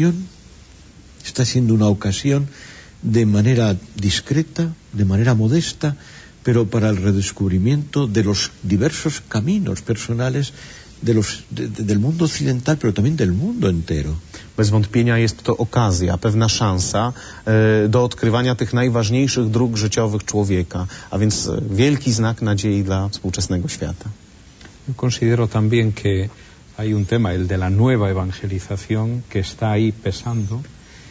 ocasión de manera discreta, de manera modesta, pero para el redescubrimiento de los diversos caminos personales del mundo occidental, pero también del mundo entero. Bez wątpienia jest to okazja, pewna szansa do odkrywania tych najważniejszych dróg życiowych człowieka, a więc wielki znak nadziei dla współczesnego świata. Considero también que hay un tema, el de la nueva evangelización, que está ahí pesando.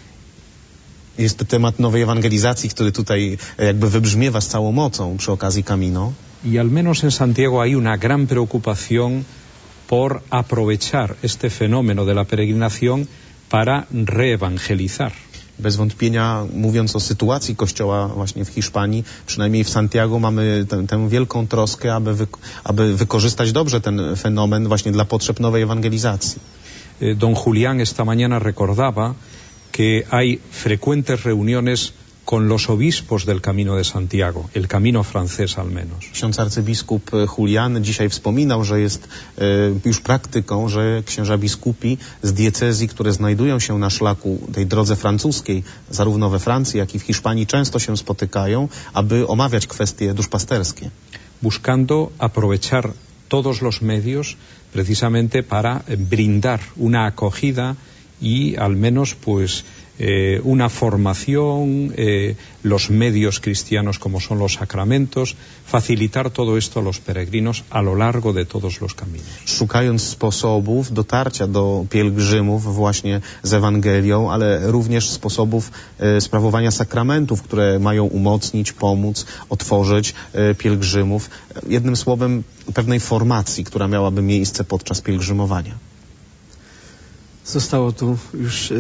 Jest to temat nowej ewangelizacji, który tutaj jakby wybrzmiewa z całą mocą przy okazji Camino. Y al menos en Santiago hay una gran preocupación por aprovechar este fenómeno de la peregrinación para reevangelizar. Bez wątpienia, mówiąc o sytuacji Kościoła właśnie w Hiszpanii, przynajmniej w Santiago mamy tę wielką troskę, aby wykorzystać dobrze ten fenomen właśnie dla potrzeb nowej ewangelizacji. Don Julián esta mañana recordaba que hay frecuentes reuniones con los obispos del Camino de Santiago, el Camino francés al menos. Ksiądz arcybiskup Julián dzisiaj wspominał, że jest już praktyką, że księża biskupi z diecezji, które znajdują się na szlaku tej drodze francuskiej, zarówno we Francji, jak i w Hiszpanii, często się spotykają, aby omawiać kwestie duszpasterskie. Buscando aprovechar todos los medios precisamente para brindar una acogida y al menos pues una formación, los medios cristianos como son los sacramentos, facilitar todo esto a los peregrinos a lo largo de todos los caminos. Szukając sposobów dotarcia do pielgrzymów właśnie z Ewangelią, ale również sposobów sprawowania sakramentów, które mają umocnić, pomóc, otworzyć pielgrzymów. Jednym słowem pewnej formacji, która miałaby miejsce podczas pielgrzymowania. Zostało tu już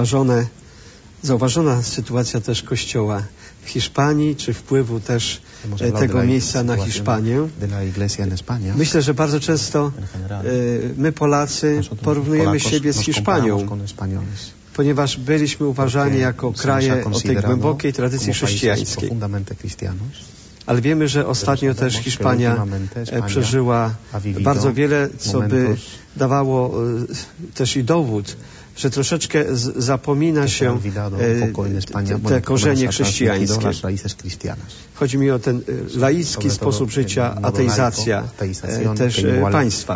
zauważona sytuacja też Kościoła w Hiszpanii, czy wpływu też tego miejsca na Hiszpanię. Myślę, że bardzo często my Polacy porównujemy siebie z Hiszpanią, ponieważ byliśmy uważani jako kraje o tej głębokiej tradycji chrześcijańskiej. Ale wiemy, że ostatnio też Hiszpania przeżyła bardzo wiele, co by dawało też i dowód, że troszeczkę zapomina się te korzenie chrześcijańskie. Chodzi mi o ten laicki sposób życia, ateizacja też państwa.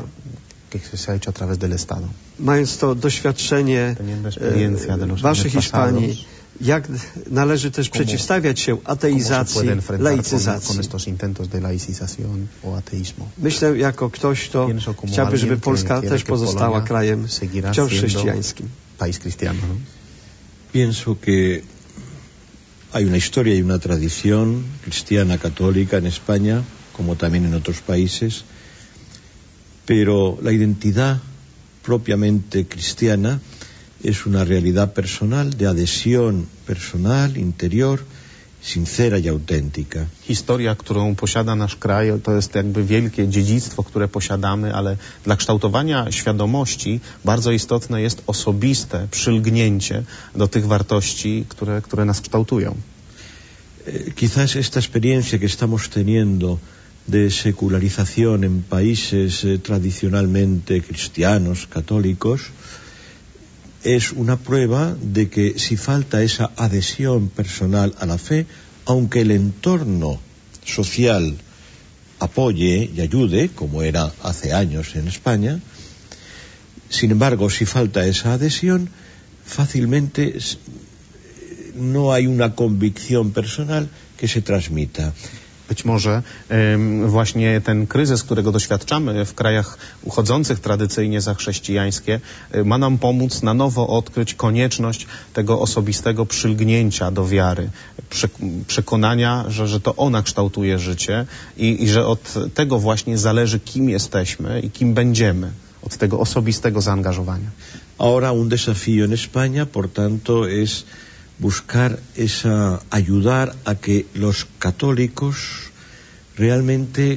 Mając to doświadczenie waszej Hiszpanii, jak należy też przeciwstawiać się ateizacji, laicyzacji. Myślę, jako ktoś, kto chciałby, żeby Polska też pozostała krajem wciąż chrześcijańskim. Pienso que hay una historia y una tradición cristiana católica en España, como también en otros países, pero la identidad propiamente cristiana es una realidad personal, de adhesión personal, interior, sincera y auténtica. Historia, którą posiada nasz kraj, to jest jakby wielkie dziedzictwo, które posiadamy, ale dla kształtowania świadomości bardzo istotne jest osobiste przylgnięcie do tych wartości, które nas kształtują. Quizás esta experiencia que estamos teniendo de secularización en países tradicionalmente cristianos, católicos, es una prueba de que si falta esa adhesión personal a la fe, aunque el entorno social apoye y ayude, como era hace años en España, sin embargo, si falta esa adhesión, fácilmente no hay una convicción personal que se transmita. Być może właśnie ten kryzys, którego doświadczamy w krajach uchodzących tradycyjnie za chrześcijańskie, ma nam pomóc na nowo odkryć konieczność tego osobistego przylgnięcia do wiary, przekonania, że to ona kształtuje życie i że od tego właśnie zależy, kim jesteśmy i kim będziemy, od tego osobistego zaangażowania. Ahora un desafío en España, por tanto, es buscar ayudar a que los católicos realmente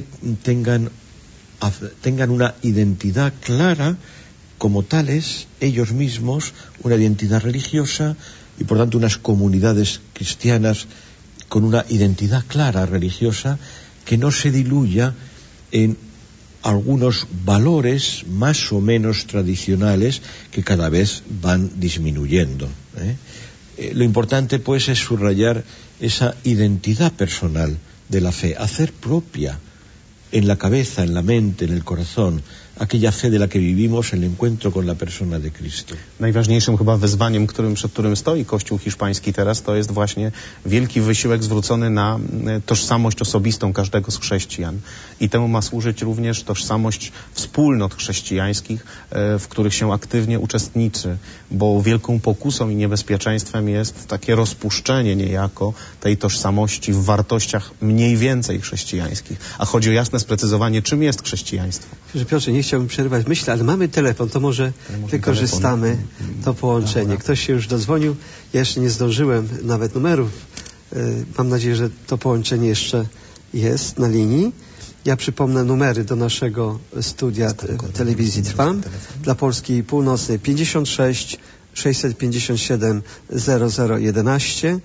tengan una identidad clara como tales, ellos mismos, una identidad religiosa y por tanto unas comunidades cristianas con una identidad clara religiosa que no se diluya en algunos valores más o menos tradicionales que cada vez van disminuyendo. Lo importante pues es subrayar esa identidad personal de la fe, hacer propia en la cabeza, en la mente, en el corazón, aquella fe de la que vivimos el encuentro con la persona de Cristo. Najważniejszym chyba wyzwaniem, przed którym stoi Kościół hiszpański teraz, to jest właśnie wielki wysiłek zwrócony na tożsamość osobistą każdego z chrześcijan. I temu ma służyć również tożsamość wspólnot chrześcijańskich, w których się aktywnie uczestniczy, bo wielką pokusą i niebezpieczeństwem jest takie rozpuszczenie niejako tej tożsamości w wartościach mniej więcej chrześcijańskich. A chodzi o jasne sprecyzowanie, czym jest chrześcijaństwo. Piotrze, nie chciałbym przerywać myśli, ale mamy telefon, to może wykorzystamy to połączenie. Ktoś się już dodzwonił, ja jeszcze nie zdążyłem nawet numerów. Mam nadzieję, że to połączenie jeszcze jest na linii. Ja przypomnę numery do naszego studia telewizji Trwam. Dla Polski Północnej 56 657 0011,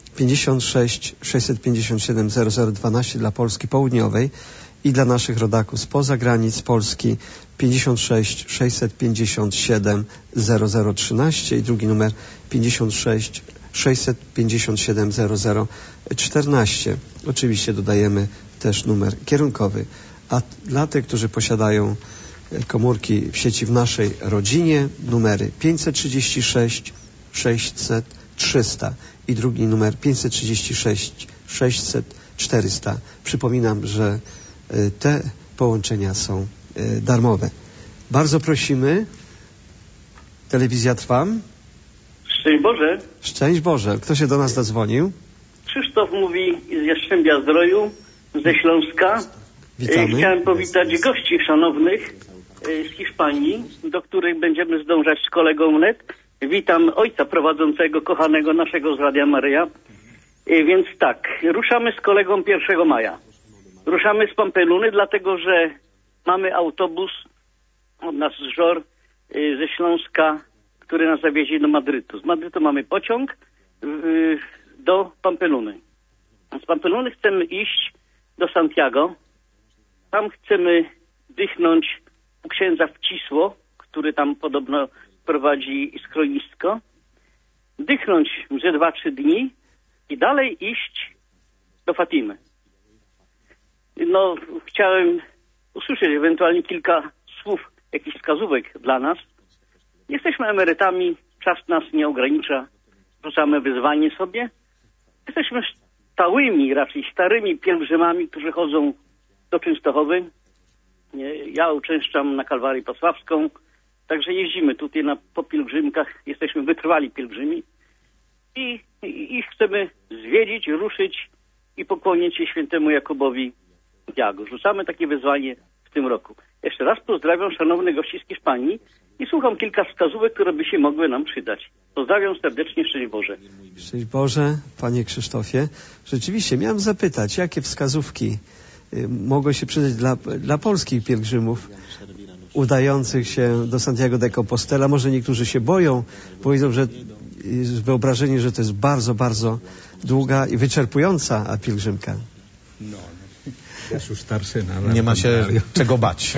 56 657 0012 dla Polski Południowej i dla naszych rodaków spoza granic Polski 56 657 0013 i drugi numer 56 657 0014. Oczywiście dodajemy też numer kierunkowy. A dla tych, którzy posiadają komórki w sieci w naszej rodzinie, numery 536 600 300 i drugi numer 536 600 400. Przypominam, że te połączenia są darmowe. Bardzo prosimy. Telewizja Trwam. Szczęść Boże. Szczęść Boże. Kto się do nas zadzwonił? Krzysztof mówi z Jastrzębia-Zdroju, ze Śląska. Witamy. Chciałem powitać gości szanownych z Hiszpanii, do których będziemy zdążać z kolegą wnet. Witam ojca prowadzącego, kochanego naszego z Radia Maryja. Więc tak, ruszamy z kolegą 1 maja. Ruszamy z Pampeluny, dlatego że mamy autobus od nas z Żor, ze Śląska, który nas zawiezie do Madrytu. Z Madrytu mamy pociąg do Pampeluny. Z Pampeluny chcemy iść do Santiago. Tam chcemy dychnąć u księdza Wcisło, który tam podobno prowadzi schronisko. Dychnąć ze 2-3 dni i dalej iść do Fatimy. No, chciałem usłyszeć ewentualnie kilka słów, jakichś wskazówek dla nas. Jesteśmy emerytami, czas nas nie ogranicza, rzucamy wyzwanie sobie. Jesteśmy stałymi, raczej starymi pielgrzymami, którzy chodzą do Częstochowy. Ja uczęszczam na Kalwarię Posławską, także jeździmy tutaj po pielgrzymkach, jesteśmy wytrwali pielgrzymi i chcemy zwiedzić, ruszyć i pokłonić się świętemu Jakubowi Santiago. Rzucamy takie wyzwanie w tym roku. Jeszcze raz pozdrawiam szanownych gości z Hiszpanii i słucham kilka wskazówek, które by się mogły nam przydać. Pozdrawiam serdecznie, szczęść Boże. Szczęść Boże, panie Krzysztofie. Rzeczywiście, miałem zapytać, jakie wskazówki mogą się przydać dla polskich pielgrzymów udających się do Santiago de Compostela. Może niektórzy się boją, powiedzą, że wyobrażenie, że to jest bardzo, bardzo długa i wyczerpująca pielgrzymka. Asustarse nada. Nie ma się czego bać.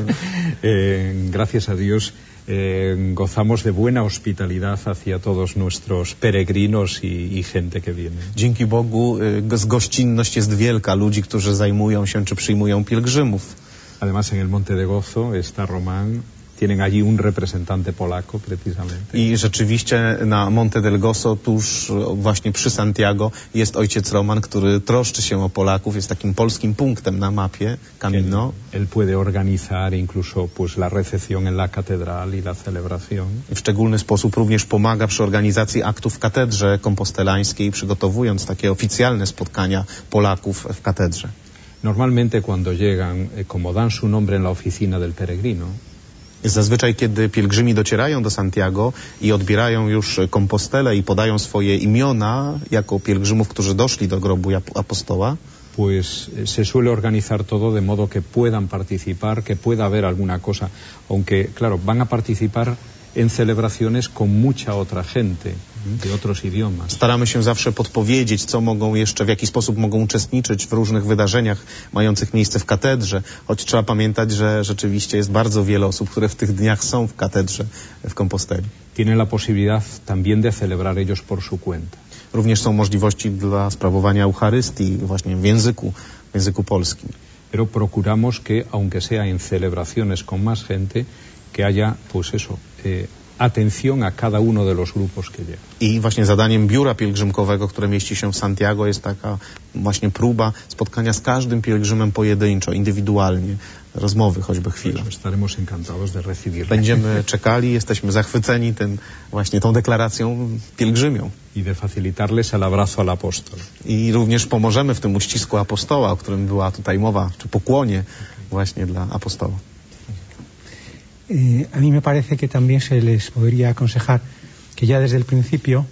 Gracias a Dios gozamos de buena hospitalidad hacia todos nuestros peregrinos y gente que viene. Dzięki Bogu gościnność jest wielka ludzi, którzy zajmują się czy przyjmują pielgrzymów. Además en el Monte de Gozo está Román. Tienen allí un representante polaco, precisamente. I rzeczywiście na Monte del Gozo, tuż właśnie przy Santiago, jest ojciec Roman, który troszczy się o Polaków, jest takim polskim punktem na mapie Camino. Él puede organizar incluso pues la recepción en la catedral y la celebración. W szczególny sposób również pomaga przy organizacji aktów w katedrze kompostelańskiej, przygotowując takie oficjalne spotkania Polaków w katedrze. Normalmente cuando llegan, como dan su nombre en la oficina del peregrino, Zazwyczaj, kiedy pielgrzymi docierają do Santiago i odbierają już Kompostelę i podają swoje imiona jako pielgrzymów, którzy doszli do grobu apostoła, pues se suele organizar todo de modo que puedan participar, que pueda haber alguna cosa, aunque claro, van a participar en celebraciones con mucha otra gente de otros idiomas. Staramy się zawsze podpowiedzieć, co mogą jeszcze, w jaki sposób mogą uczestniczyć w różnych wydarzeniach mających miejsce w katedrze, choć trzeba pamiętać, że rzeczywiście jest bardzo wiele osób, które w tych dniach są w katedrze w Komposteli. Tienen la posibilidad también de celebrar ellos por su cuenta. Również są możliwości dla sprawowania Eucharystii właśnie w języku polskim. Pero procuramos que, aunque sea en celebraciones con más gente, que haya, pues eso, atención a cada uno de los grupos que llega. I właśnie zadaniem biura pielgrzymkowego, które mieści się w Santiago, jest taka właśnie próba spotkania z każdym pielgrzymem pojedynczo, indywidualnie, rozmowy choćby chwilę. Estaremos encantados de recibirle. Będziemy czekali, jesteśmy zachwyceni tą deklaracją pielgrzymią. Y de facilitarles el abrazo al apóstol. I również pomożemy w tym uścisku apostoła, o którym była tutaj mowa, czy pokłonie właśnie dla apostoła. A mí me parece que también se les podría aconsejar que ya desde el principio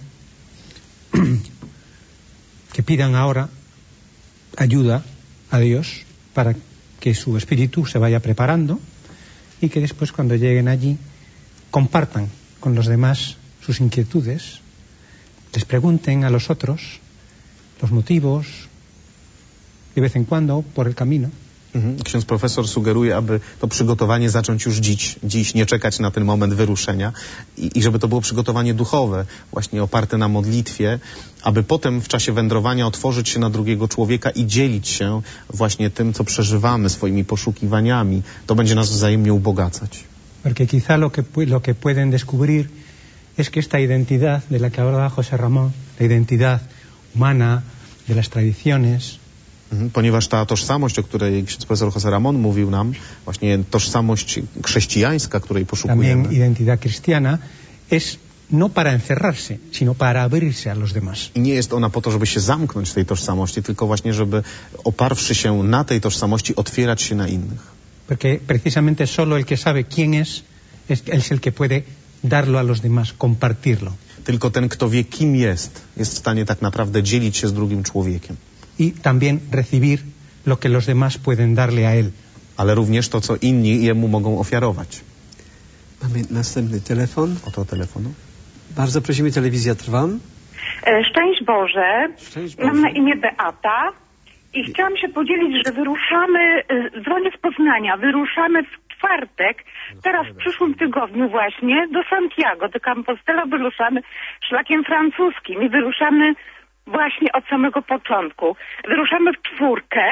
que pidan ahora ayuda a Dios para que su espíritu se vaya preparando y que después cuando lleguen allí compartan con los demás sus inquietudes, les pregunten a los otros los motivos de vez en cuando por el camino. Ksiądz profesor sugeruje, aby to przygotowanie zacząć już dziś, nie czekać na ten moment wyruszenia i żeby to było przygotowanie duchowe, właśnie oparte na modlitwie, aby potem w czasie wędrowania otworzyć się na drugiego człowieka i dzielić się właśnie tym, co przeżywamy, swoimi poszukiwaniami. To będzie nas wzajemnie ubogacać. Porque quizá lo que pueden descubrir es que esta identidad de la que hablaba José Ramón, la identidad humana, de las tradiciones, ponieważ ta tożsamość, o której ksiądz profesor José Ramón mówił nam, właśnie tożsamość chrześcijańska, której poszukujemy. También identidad cristiana es no para encerrarse, sino para abrirse a los demás. I nie jest ona po to, żeby się zamknąć w tej tożsamości, tylko właśnie, żeby oparwszy się na tej tożsamości, otwierać się na innych. Porque precisamente solo el que sabe quién es el que puede darlo a los demás, compartirlo. Tylko ten, kto wie, kim jest w stanie tak naprawdę dzielić się z drugim człowiekiem. Y también recibir lo que los demás pueden darle a él. Ale również to, co inni jemu mogą ofiarować. Mamy następny telefon. Oto telefonu. Bardzo prosimy, telewizja Trwam. Szczęść Boże. Szczęść Boże. Mam na imię Beata i chciałam się podzielić, że wyruszamy, dzwonię z Poznania, wyruszamy w czwartek, teraz w przyszłym tygodniu właśnie, do Santiago, do Compostela, wyruszamy szlakiem francuskim i wyruszamy właśnie od samego początku. Wyruszamy w czwórkę,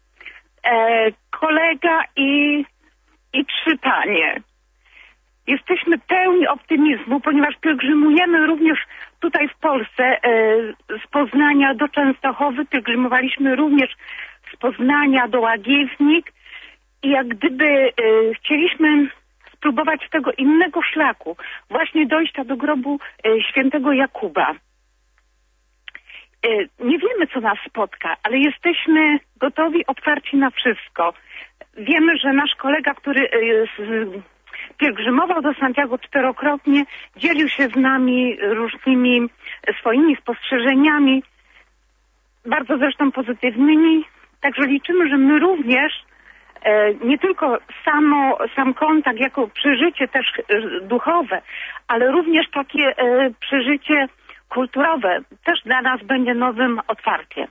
kolega i 3 panie. Jesteśmy pełni optymizmu, ponieważ pielgrzymujemy również tutaj w Polsce z Poznania do Częstochowy. Pielgrzymowaliśmy również z Poznania do Łagiewnik i jak gdyby chcieliśmy spróbować tego innego szlaku, właśnie dojścia do grobu świętego Jakuba. Nie wiemy, co nas spotka, ale jesteśmy gotowi, otwarci na wszystko. wiemy, że nasz kolega, który pielgrzymował do Santiago 4-krotnie, dzielił się z nami różnymi swoimi spostrzeżeniami, bardzo zresztą pozytywnymi. Także liczymy, że my również nie tylko sam kontakt jako przeżycie też duchowe, ale również takie przeżycie kulturowe też dla nas będzie nowym otwarciem.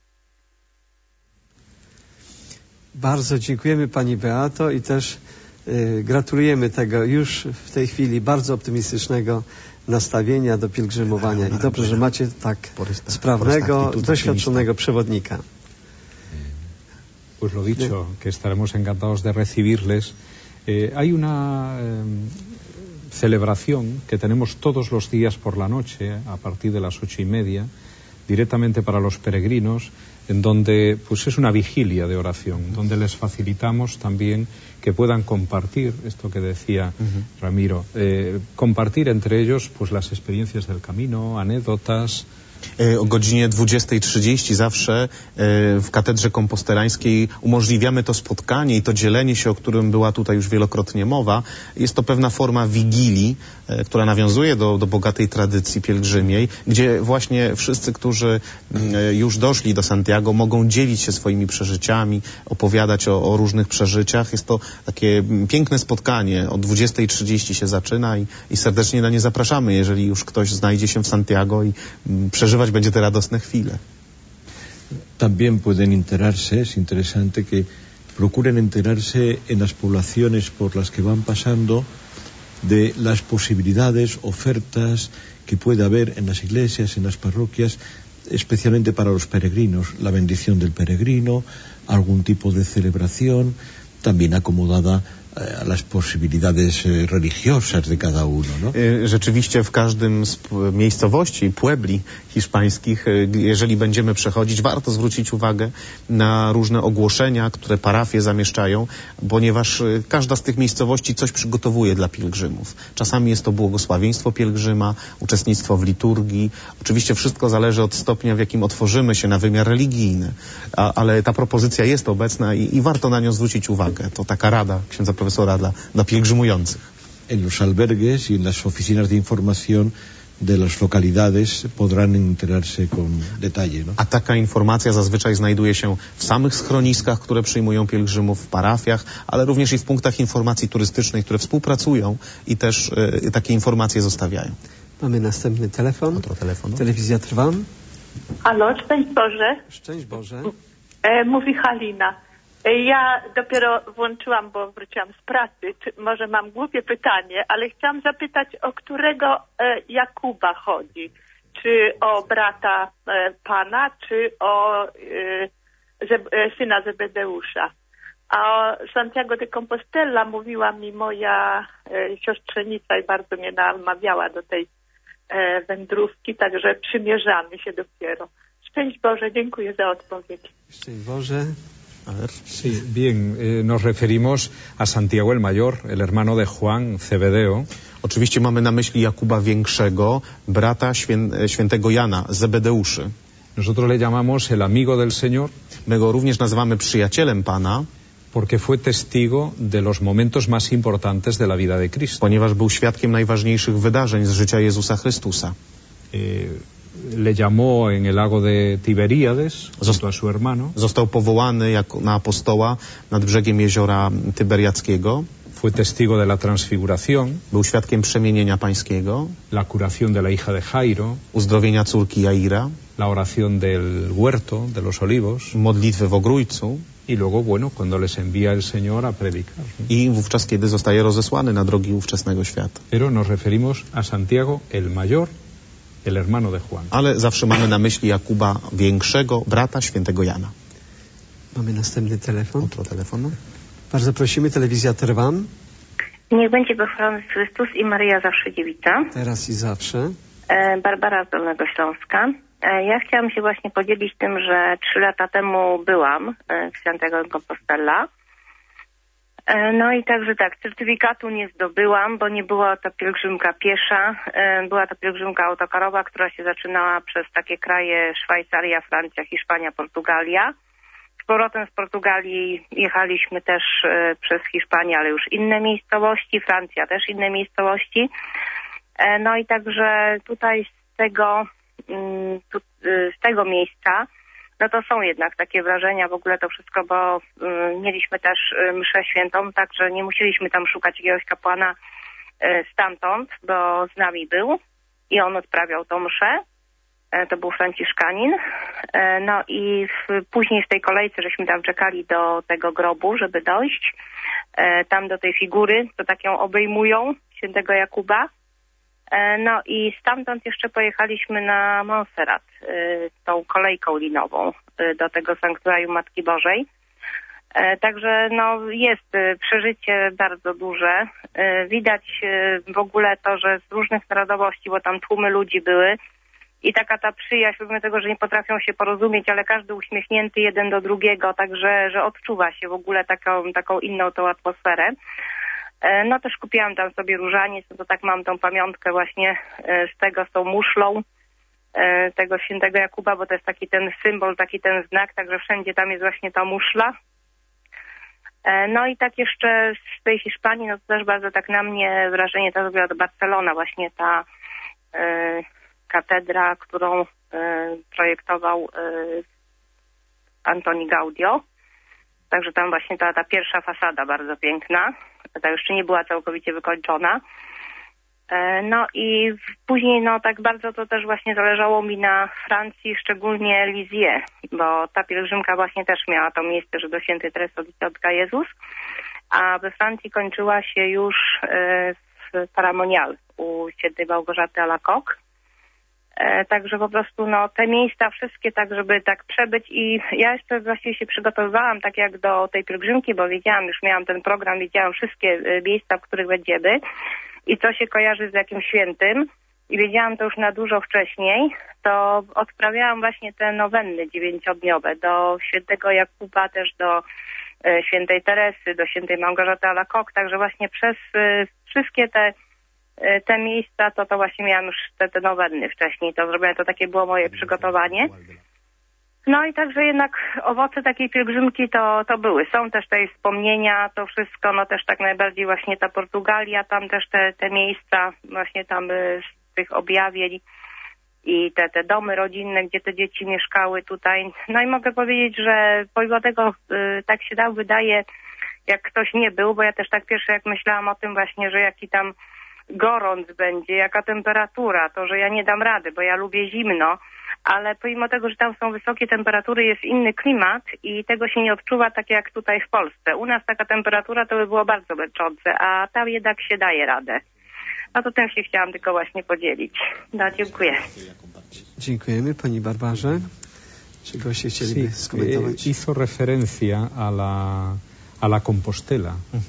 Bardzo dziękujemy Pani Beato i też gratulujemy tego już w tej chwili bardzo optymistycznego nastawienia do pielgrzymowania. I dobrze, że macie tak sprawnego, doświadczonego przewodnika. Pues lo dicho, que estaremos encantados de recibirles. Hay una celebración que tenemos todos los días por la noche, a partir de las 8:30, directamente para los peregrinos, en donde pues es una vigilia de oración, donde les facilitamos también que puedan compartir esto que decía Ramiro, compartir entre ellos pues las experiencias del camino, anécdotas. O godzinie 20:30 zawsze w katedrze kompostelańskiej umożliwiamy to spotkanie i to dzielenie się, o którym była tutaj już wielokrotnie mowa. Jest to pewna forma wigilii, która nawiązuje do bogatej tradycji pielgrzymiej, gdzie właśnie wszyscy, którzy już doszli do Santiago, mogą dzielić się swoimi przeżyciami, opowiadać o różnych przeżyciach. Jest to takie piękne spotkanie. O 20:30 się zaczyna i serdecznie na nie zapraszamy, jeżeli już ktoś znajdzie się w Santiago i przeżywać będzie te radosne chwile. También pueden enterarse, es interesante que procuren enterarse en las poblaciones por las que van pasando de las posibilidades, ofertas que puede haber en las iglesias, en las parroquias, especialmente para los peregrinos, la bendición del peregrino, algún tipo de celebración, también acomodada a las posibilidades religiosas de cada uno, ¿no? Rzeczywiście w każdym z miejscowości, puebli hiszpańskich, jeżeli będziemy przechodzić, warto zwrócić uwagę na różne ogłoszenia, które parafie zamieszczają, ponieważ każda z tych miejscowości coś przygotowuje dla pielgrzymów. Czasami jest to błogosławieństwo pielgrzyma, uczestnictwo w liturgii. Oczywiście wszystko zależy od stopnia, w jakim otworzymy się na wymiar religijny, ale ta propozycja jest obecna i warto na nią zwrócić uwagę. To taka rada księdza profesora dla pielgrzymujących. En los albergues y en las oficinas de información de las localidades podrán enterarse con detalle, ¿no? A taka informacja zazwyczaj znajduje się w samych schroniskach, które przyjmują pielgrzymów, w parafiach, ale również i w punktach informacji turystycznej, które współpracują i też takie informacje zostawiają. Mamy następny telefon. Telewizja trwa. Halo, szczęść Boże. Szczęść Boże. Mówi Halina. Ja dopiero włączyłam, bo wróciłam z pracy. Może mam głupie pytanie, ale chciałam zapytać, o którego Jakuba chodzi? Czy o brata Pana, czy o syna Zebedeusza? A o Santiago de Compostela mówiła mi moja siostrzenica i bardzo mnie namawiała do tej wędrówki, także przymierzamy się dopiero. Szczęść Boże, dziękuję za odpowiedź. Szczęść Boże. Sí, bien, nos referimos a Santiago el Mayor, el hermano de Juan Zebedeo. Oczywiście mamy na myśli Jakuba Większego, brata świętego Jana, Zebedeuszy. Nosotros le llamamos el amigo del Señor. My go również nazywamy przyjacielem Pana, porque fue testigo de los momentos más importantes de la vida de Cristo. Ponieważ był świadkiem najważniejszych wydarzeń z życia Jezusa Chrystusa. Le llamó en el lago de Tiberíades junto a su hermano. Został powołany na apostoła nad brzegiem jeziora Tyberiackiego. Fue testigo de la transfiguración. Był świadkiem przemienienia pańskiego. La curación de la hija de Jairo. Uzdrowienia córki Jaira. La oración del huerto, de los olivos. Modlitwy w ogrójcu. Y luego, bueno, cuando les envía el Señor a predicar. I wówczas, kiedy zostaje rozesłany na drogi ówczesnego świata. Pero nos referimos a Santiago el Mayor, el hermano de Juan. Ale zawsze mamy na myśli Jakuba Większego, brata świętego Jana. Mamy następny telefon. Telefonu. Bardzo prosimy, telewizja trwa. Niech będzie pochwalony Chrystus i Maryja zawsze dziewica. Teraz i zawsze. Barbara z Dolnego Śląska. Ja chciałam się właśnie podzielić tym, że 3 lata temu byłam w Santiago de Compostela. No i także tak, certyfikatu nie zdobyłam, bo nie była to pielgrzymka piesza. Była to pielgrzymka autokarowa, która się zaczynała przez takie kraje Szwajcaria, Francja, Hiszpania, Portugalia. Z powrotem z Portugalii jechaliśmy też przez Hiszpanię, ale już inne miejscowości, Francja też inne miejscowości. No i także tutaj z tego miejsca, no to są jednak takie wrażenia w ogóle to wszystko, bo mieliśmy też mszę świętą, także nie musieliśmy tam szukać jakiegoś kapłana stamtąd, bo z nami był i on odprawiał tą mszę. To był Franciszkanin. No i później w tej kolejce, żeśmy tam czekali do tego grobu, żeby dojść. Tam do tej figury, to tak ją obejmują, świętego Jakuba. No i stamtąd jeszcze pojechaliśmy na Montserrat, tą kolejką linową do tego sanktuarium Matki Bożej. Także no, jest przeżycie bardzo duże. Widać w ogóle to, że z różnych narodowości, bo tam tłumy ludzi były i taka ta przyjaźń, pomimo tego, że nie potrafią się porozumieć, ale każdy uśmiechnięty jeden do drugiego, także że odczuwa się w ogóle taką inną tą atmosferę. No też kupiłam tam sobie różaniec, no to tak mam tą pamiątkę właśnie z tą muszlą tego świętego Jakuba, bo to jest taki ten symbol, taki ten znak, także wszędzie tam jest właśnie ta muszla. No i tak jeszcze z tej Hiszpanii, no to też bardzo tak na mnie wrażenie to zrobiła do Barcelona, właśnie ta katedra, którą projektował Antoni Gaudio. Także tam właśnie ta pierwsza fasada bardzo piękna, ta jeszcze nie była całkowicie wykończona. No i później no tak bardzo to też właśnie zależało mi na Francji, szczególnie Lisieux, bo ta pielgrzymka właśnie też miała to miejsce, że do świętej Teresy od Jezus, a we Francji kończyła się już w Paramonial u świętej Małgorzaty Alacoque. Także po prostu no te miejsca wszystkie tak, żeby tak przebyć i ja jeszcze właściwie się przygotowywałam tak jak do tej pielgrzymki, bo wiedziałam, już miałam ten program, wiedziałam wszystkie miejsca, w których będziemy i co się kojarzy z jakim świętym i wiedziałam to już na dużo wcześniej, to odprawiałam właśnie te nowenny 9-dniowe do świętego Jakuba, też do świętej Teresy, do świętej Małgorzaty Alacoque, także właśnie przez wszystkie te miejsca, to właśnie miałam już te nowenny wcześniej, to zrobiłam, to takie było moje przygotowanie. No i także jednak owoce takiej pielgrzymki to były. Są też te wspomnienia, to wszystko, no też tak najbardziej właśnie ta Portugalia, tam też te miejsca właśnie tam z tych objawień i te domy rodzinne, gdzie te dzieci mieszkały tutaj. No i mogę powiedzieć, że pomimo tego tak się wydaje, jak ktoś nie był, bo ja też tak pierwsze jak myślałam o tym właśnie, że jaki tam gorąc będzie, jaka temperatura, to, że ja nie dam rady, bo ja lubię zimno, ale pomimo tego, że tam są wysokie temperatury, jest inny klimat i tego się nie odczuwa tak jak tutaj w Polsce. U nas taka temperatura to by było bardzo męczące, a tam jednak się daje radę. No to tym się chciałam tylko właśnie podzielić. No, dziękuję. Dziękujemy. Pani Barbarze, czy goście chcieliby skomentować? Hizo referencia a la Compostela.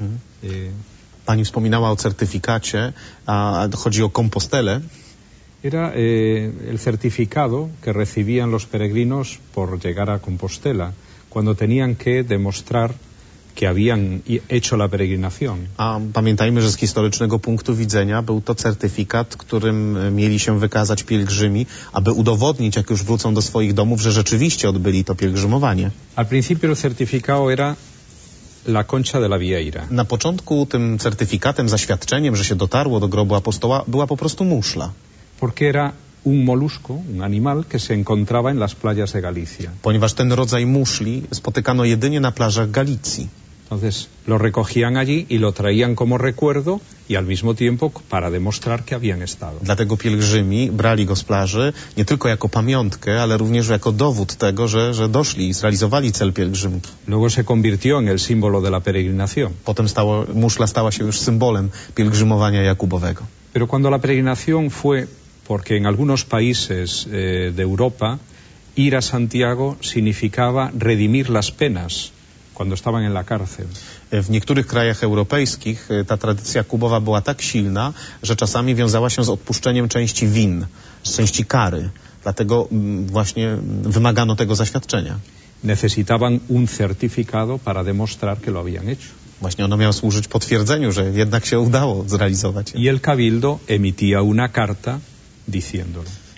Pani wspominała o certyfikacie, a chodzi o Compostelę. Era el certificado que recibían los peregrinos por llegar a Compostela, cuando tenían que demostrar que habían hecho la peregrinación. A pamiętajmy, że z historycznego punktu widzenia był to certyfikat, którym mieli się wykazać pielgrzymi, aby udowodnić, jak już wrócą do swoich domów, że rzeczywiście odbyli to pielgrzymowanie. Al principio el certificado era la concha de la Vieira. Na początku tym certyfikatem, zaświadczeniem, że się dotarło do grobu apostoła, była po prostu muszla. Porque era un molusco, un animal que se encontraba en las playas de Galicia. Ponieważ ten rodzaj muszli spotykano jedynie na plażach Galicji. Entonces lo recogían allí y lo traían como recuerdo y al mismo tiempo para demostrar que habían estado. Dlatego pielgrzymi brali go z plaży nie tylko jako pamiątkę, ale również jako dowód tego, że doszli i zrealizowali cel pielgrzymki. Luego se convirtió en el símbolo de la peregrinación. Potem muszla stała się już symbolem pielgrzymowania jakubowego. Pero cuando la peregrinación fue, porque en algunos países de Europa ir a Santiago significaba redimir las penas cuando estaban en la cárcel. W niektórych krajach europejskich ta tradycja kubowa była tak silna, że czasami wiązała się z odpuszczeniem części win, z części kary. Dlatego właśnie wymagano tego zaświadczenia. Necesitaban un certificado para demostrar que lo habían hecho. Właśnie ono miało służyć potwierdzeniu, że jednak się udało zrealizować. Y el cabildo emitía una carta diciéndolo.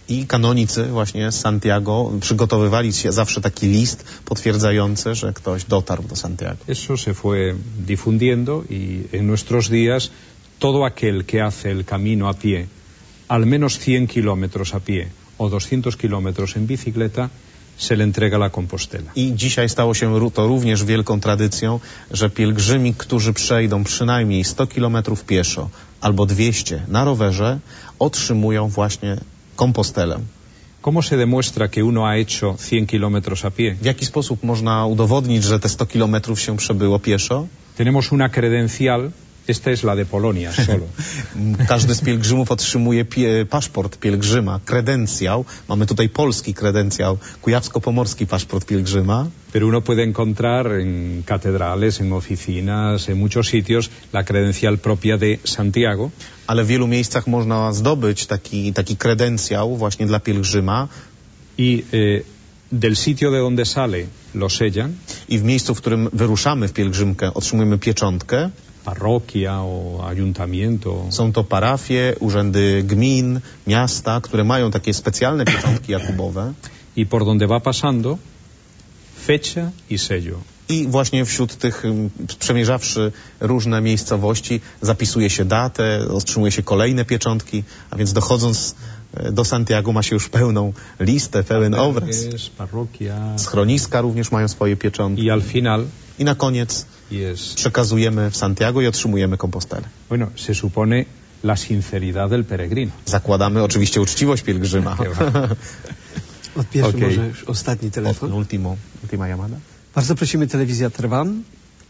I kanonicy właśnie z Santiago przygotowywali się zawsze taki list potwierdzający, że ktoś dotarł do Santiago. Eso se fue difundiendo y en nuestros días todo aquel que hace el camino a pie, al menos 100 kilómetros a pie o 200 kilómetros en bicicleta, se le entrega la Compostela. I dzisiaj stało się to również wielką tradycją, że pielgrzymi, którzy przejdą przynajmniej 100 kilometrów pieszo albo 200 na rowerze, otrzymują właśnie Kompostelę. ¿Cómo se demuestra que uno ha hecho 100 kilómetros a pie? W jaki sposób można udowodnić, że te 100 kilometrów się przebyło pieszo? Tenemos una credencial. Esta es la de Polonia solo. Każdy z pielgrzymów otrzymuje paszport pielgrzyma, kredencjał. Mamy tutaj polski kredencjał, kujawsko-pomorski paszport pielgrzyma. Pero uno puede encontrar en catedrales, en oficinas, en muchos sitios, la credencial propia de Santiago. Ale w wielu miejscach można zdobyć taki kredencjał właśnie dla pielgrzyma. I del sitio de donde sale lo sellan. I w miejscu, w którym wyruszamy w pielgrzymkę, otrzymujemy pieczątkę. Parroquia o ayuntamiento. Są to parafie, urzędy gmin, miasta, które mają takie specjalne pieczątki jakubowe. I por donde va pasando, fecha y sello. I właśnie wśród tych, przemierzawszy różne miejscowości, zapisuje się datę, otrzymuje się kolejne pieczątki, a więc dochodząc do Santiago ma się już pełną listę, pełen obraz. Schroniska również mają swoje pieczątki. I al final, i na koniec przekazujemy w Santiago i otrzymujemy Kompostelę. Bueno, se supone la sinceridad del peregrino. Zakładamy oczywiście uczciwość pielgrzyma. Odbierzmy może już ostatni telefon. Ultima llamada. Bardzo prosimy, telewizja Trwam.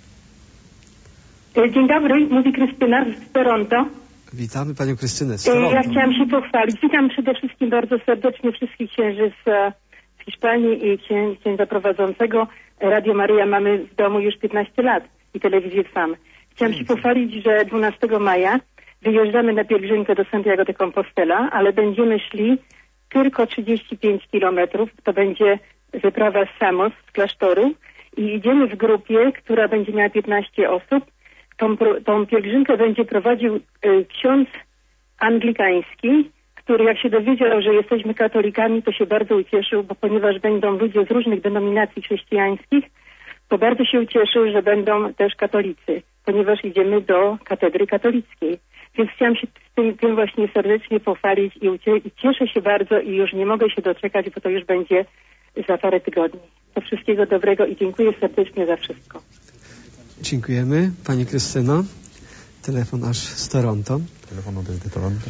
Dzień dobry, mówi Krystyna z Toronto. Witamy panią Krystynę z Toronto. Ja chciałam się pochwalić. Witam przede wszystkim bardzo serdecznie wszystkich księży z Hiszpanii i księdza prowadzącego. Radio Maryja mamy w domu już 15 lat i telewizję Trwam. Chciałam się pochwalić, że 12 maja wyjeżdżamy na pielgrzymkę do Santiago de Compostela, ale będziemy szli tylko 35 kilometrów. To będzie wyprawa z Samos, z klasztoru i idziemy w grupie, która będzie miała 15 osób. Tą pielgrzymkę będzie prowadził ksiądz anglikański, który jak się dowiedział, że jesteśmy katolikami, to się bardzo ucieszył, bo ponieważ będą ludzie z różnych denominacji chrześcijańskich, to bardzo się ucieszył, że będą też katolicy, ponieważ idziemy do katedry katolickiej. Więc chciałam się tym właśnie serdecznie pochwalić i cieszę się bardzo i już nie mogę się doczekać, bo to już będzie za parę tygodni. To wszystkiego dobrego i dziękuję serdecznie za wszystko. Dziękujemy, pani Krystyno. Telefon aż z Toronto. Telefon desde Toronto.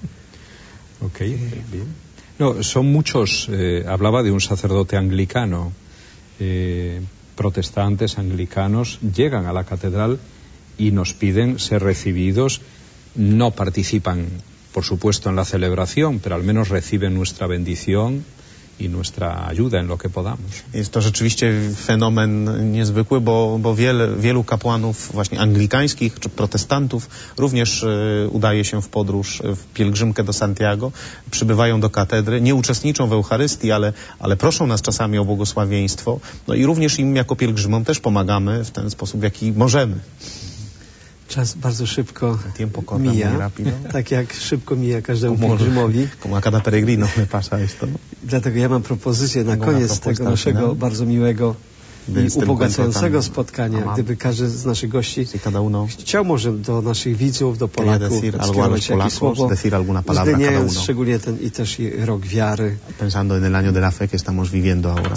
Okay, bien. No, son muchos. Hablaba de un sacerdote anglicano. Protestantes, anglicanos, llegan a la catedral y nos piden ser recibidos. No participan, por supuesto, en la celebración, pero al menos reciben nuestra bendición i nuestra ayuda en lo que podamos. Jest to rzeczywiście fenomen niezwykły, bo wielu kapłanów właśnie anglikańskich czy protestantów również udaje się w podróż, w pielgrzymkę do Santiago, przybywają do katedry, nie uczestniczą w Eucharystii, ale proszą nas czasami o błogosławieństwo. No i również im jako pielgrzymom też pomagamy w ten sposób, w jaki możemy. Czas bardzo szybko mija, tak jak szybko mija każdemu pielgrzymowi. Como a cada peregrino me pasa esto. Dlatego ja mam propozycję na koniec tego naszego bardzo miłego i ubogacającego spotkania, gdyby każdy z naszych gości chciał może do naszych widzów, do Polaków skierować jakieś słowo, uwzględniając szczególnie ten i też rok wiary. Pensando en el año de la fe que estamos viviendo ahora.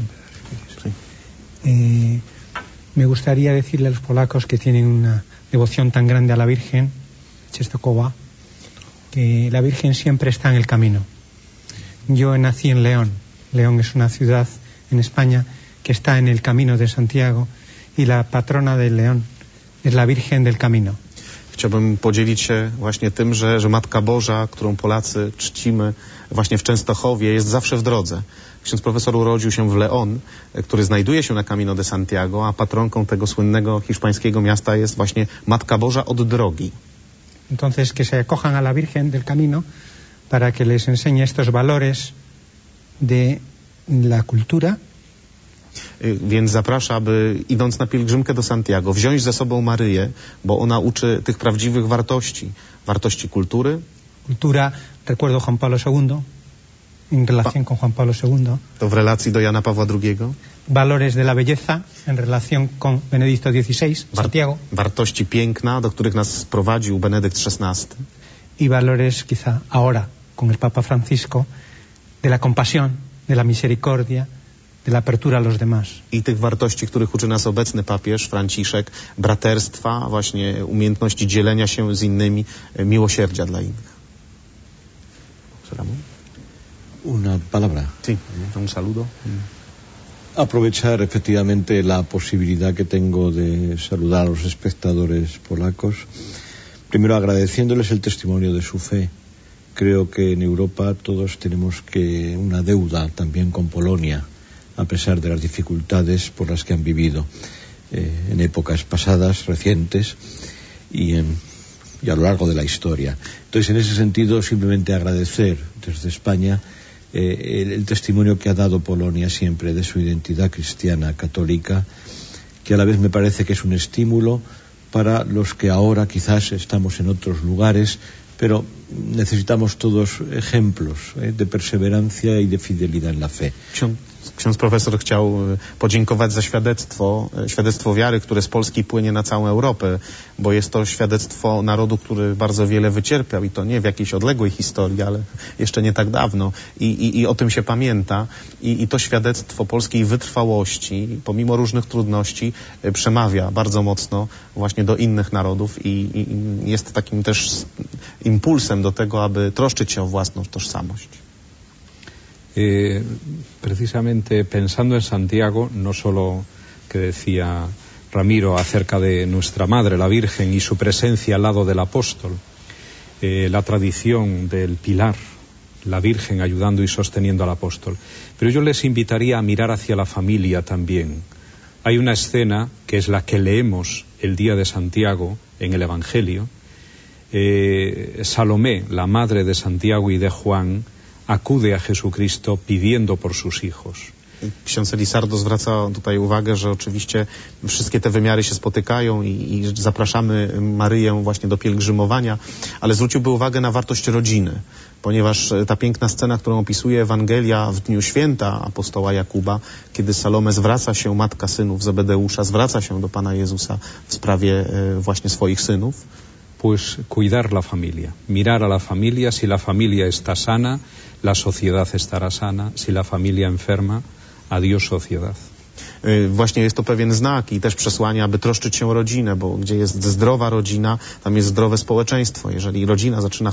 Me gustaría decirle a los polacos que tienen una devoción tan grande a la Virgen, Czestochowa, que la Virgen siempre está en el camino. Yo nací en León. León es una ciudad en España que está en el camino de Santiago y la patrona de León es la Virgen del Camino. Chciałbym podzielić się właśnie tym, że Matka Boża, którą Polacy czcimy właśnie w Częstochowie, jest zawsze w drodze. Ksiądz profesor urodził się w León, który znajduje się na Camino de Santiago, a patronką tego słynnego hiszpańskiego miasta jest właśnie Matka Boża od drogi. Entonces, que se acojan a la Virgen del Camino para que les enseñe estos valores de la cultura. Więc zaprasza, aby idąc na pielgrzymkę do Santiago, wziąć ze sobą Maryję, bo ona uczy tych prawdziwych wartości. Wartości kultury. Cultura, recuerdo Juan Pablo II. en relación con Juan Pablo II. To w relacji do Jana Pawła II. Valores de la belleza en relación con Benedicto XVI, Santiago. Wartości piękna, do których nas sprowadził Benedykt XVI. Y valores quizá ahora con el Papa Francisco de la compasión, de la misericordia, de la apertura a los demás. I tych wartości, których uczy nas obecny papież Franciszek, braterstwa, właśnie umiejętności dzielenia się z innymi, miłosierdzia dla innych. Una palabra. Sí, un saludo. Aprovechar efectivamente la posibilidad que tengo de saludar a los espectadores polacos, primero agradeciéndoles el testimonio de su fe. Creo que en Europa todos tenemos una deuda también con Polonia, a pesar de las dificultades por las que han vivido en épocas pasadas, recientes y a lo largo de la historia. Entonces, en ese sentido, simplemente agradecer desde España el testimonio que ha dado Polonia siempre de su identidad cristiana católica, que a la vez me parece que es un estímulo para los que ahora quizás estamos en otros lugares, pero necesitamos todos ejemplos de perseverancia y de fidelidad en la fe. Ksiądz profesor chciał podziękować za świadectwo wiary, które z Polski płynie na całą Europę, bo jest to świadectwo narodu, który bardzo wiele wycierpiał i to nie w jakiejś odległej historii, ale jeszcze nie tak dawno i o tym się pamięta i to świadectwo polskiej wytrwałości, pomimo różnych trudności, przemawia bardzo mocno właśnie do innych narodów i jest takim też impulsem do tego, aby troszczyć się o własną tożsamość. Precisamente pensando en Santiago, no solo que decía Ramiro acerca de nuestra Madre, la Virgen, y su presencia al lado del apóstol, la tradición del pilar, la Virgen ayudando y sosteniendo al apóstol. Pero yo les invitaría a mirar hacia la familia también. Hay una escena que es la que leemos el día de Santiago en el Evangelio. Salomé, la madre de Santiago y de Juan, acude a Jesucristo pidiendo por sus hijos. Ksiądz Elisardo zwraca tutaj uwagę, że oczywiście wszystkie te wymiary się spotykają i zapraszamy Maryję właśnie do pielgrzymowania, ale zwróciłby uwagę na wartość rodziny, ponieważ ta piękna scena, którą opisuje Ewangelia w dniu święta apostoła Jakuba, kiedy Salome zwraca się, matka synów Zebedeusza, zwraca się do Pana Jezusa w sprawie właśnie swoich synów. Pues cuidar la familia, mirar a la familia. Si la familia está sana, la sociedad estará sana. Si la familia enferma, adiós sociedad. Właśnie jest to pewien znak i też przesłanie, aby troszczyć się o rodzinę, bo gdzie jest zdrowa rodzina, tam jest zdrowe społeczeństwo. Jeżeli rodzina zaczyna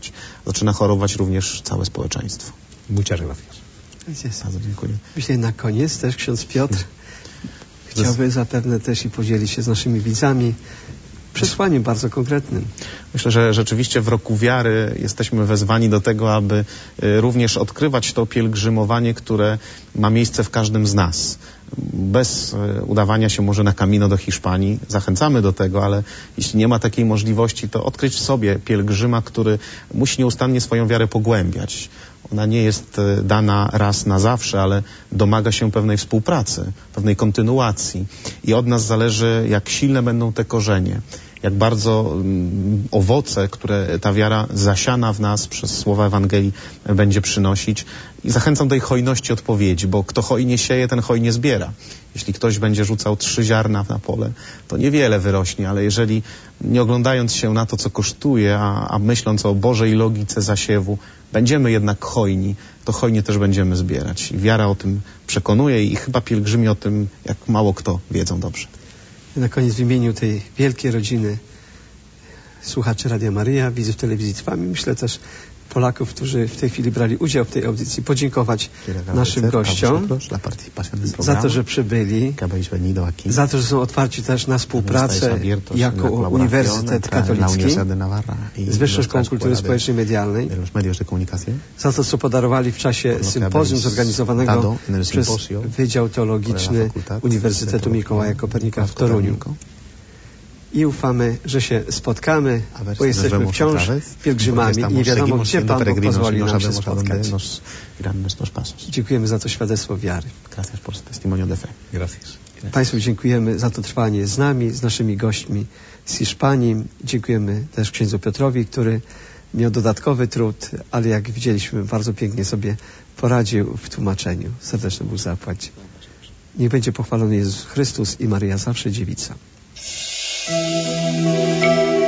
chorować również całe społeczeństwo. Muchas gracias. Bardzo dziękuję. Myślę, na koniec też ksiądz Piotr chciałby zapewne też i podzielić się z naszymi widzami przesłaniem bardzo konkretnym. Myślę, że rzeczywiście w roku wiary jesteśmy wezwani do tego, aby również odkrywać to pielgrzymowanie, które ma miejsce w każdym z nas. Bez udawania się może na Camino do Hiszpanii. Zachęcamy do tego, ale jeśli nie ma takiej możliwości, to odkryć w sobie pielgrzyma, który musi nieustannie swoją wiarę pogłębiać. Ona nie jest dana raz na zawsze, ale domaga się pewnej współpracy, pewnej kontynuacji. I od nas zależy, jak silne będą te korzenie, jak bardzo owoce, które ta wiara zasiana w nas przez słowa Ewangelii będzie przynosić. I zachęcam do tej hojności odpowiedzi, bo kto hojnie sieje, ten hojnie zbiera. Jeśli ktoś będzie rzucał 3 ziarna na pole, to niewiele wyrośnie, ale jeżeli nie oglądając się na to, co kosztuje, a myśląc o Bożej logice zasiewu, będziemy jednak hojni, to hojnie też będziemy zbierać. I wiara o tym przekonuje i chyba pielgrzymi o tym, jak mało kto, wiedzą dobrze. Na koniec w imieniu tej wielkiej rodziny słuchaczy Radia Maryja, widzów telewizji Trwam, myślę też Polaków, którzy w tej chwili brali udział w tej audycji, podziękować naszym gościom za to, że przybyli, za to, że są otwarci też na współpracę jako Uniwersytet Katolicki z Wyższą Szkołą Kultury Społecznej i Medialnej, za to, co podarowali w czasie sympozjum zorganizowanego przez Wydział Teologiczny Uniwersytetu Mikołaja Kopernika w Toruniu. I ufamy, że się spotkamy, bo jesteśmy wciąż pielgrzymami i nie wiadomo, gdzie Pan Bóg pozwoli nam się spotkać. Dziękujemy za to świadectwo wiary. Państwu dziękujemy za to trwanie z nami, z naszymi gośćmi z Hiszpanii. Dziękujemy też księdzu Piotrowi, który miał dodatkowy trud, ale jak widzieliśmy, bardzo pięknie sobie poradził w tłumaczeniu. Serdeczny Bóg zapłać. Niech będzie pochwalony Jezus Chrystus i Maryja zawsze dziewica.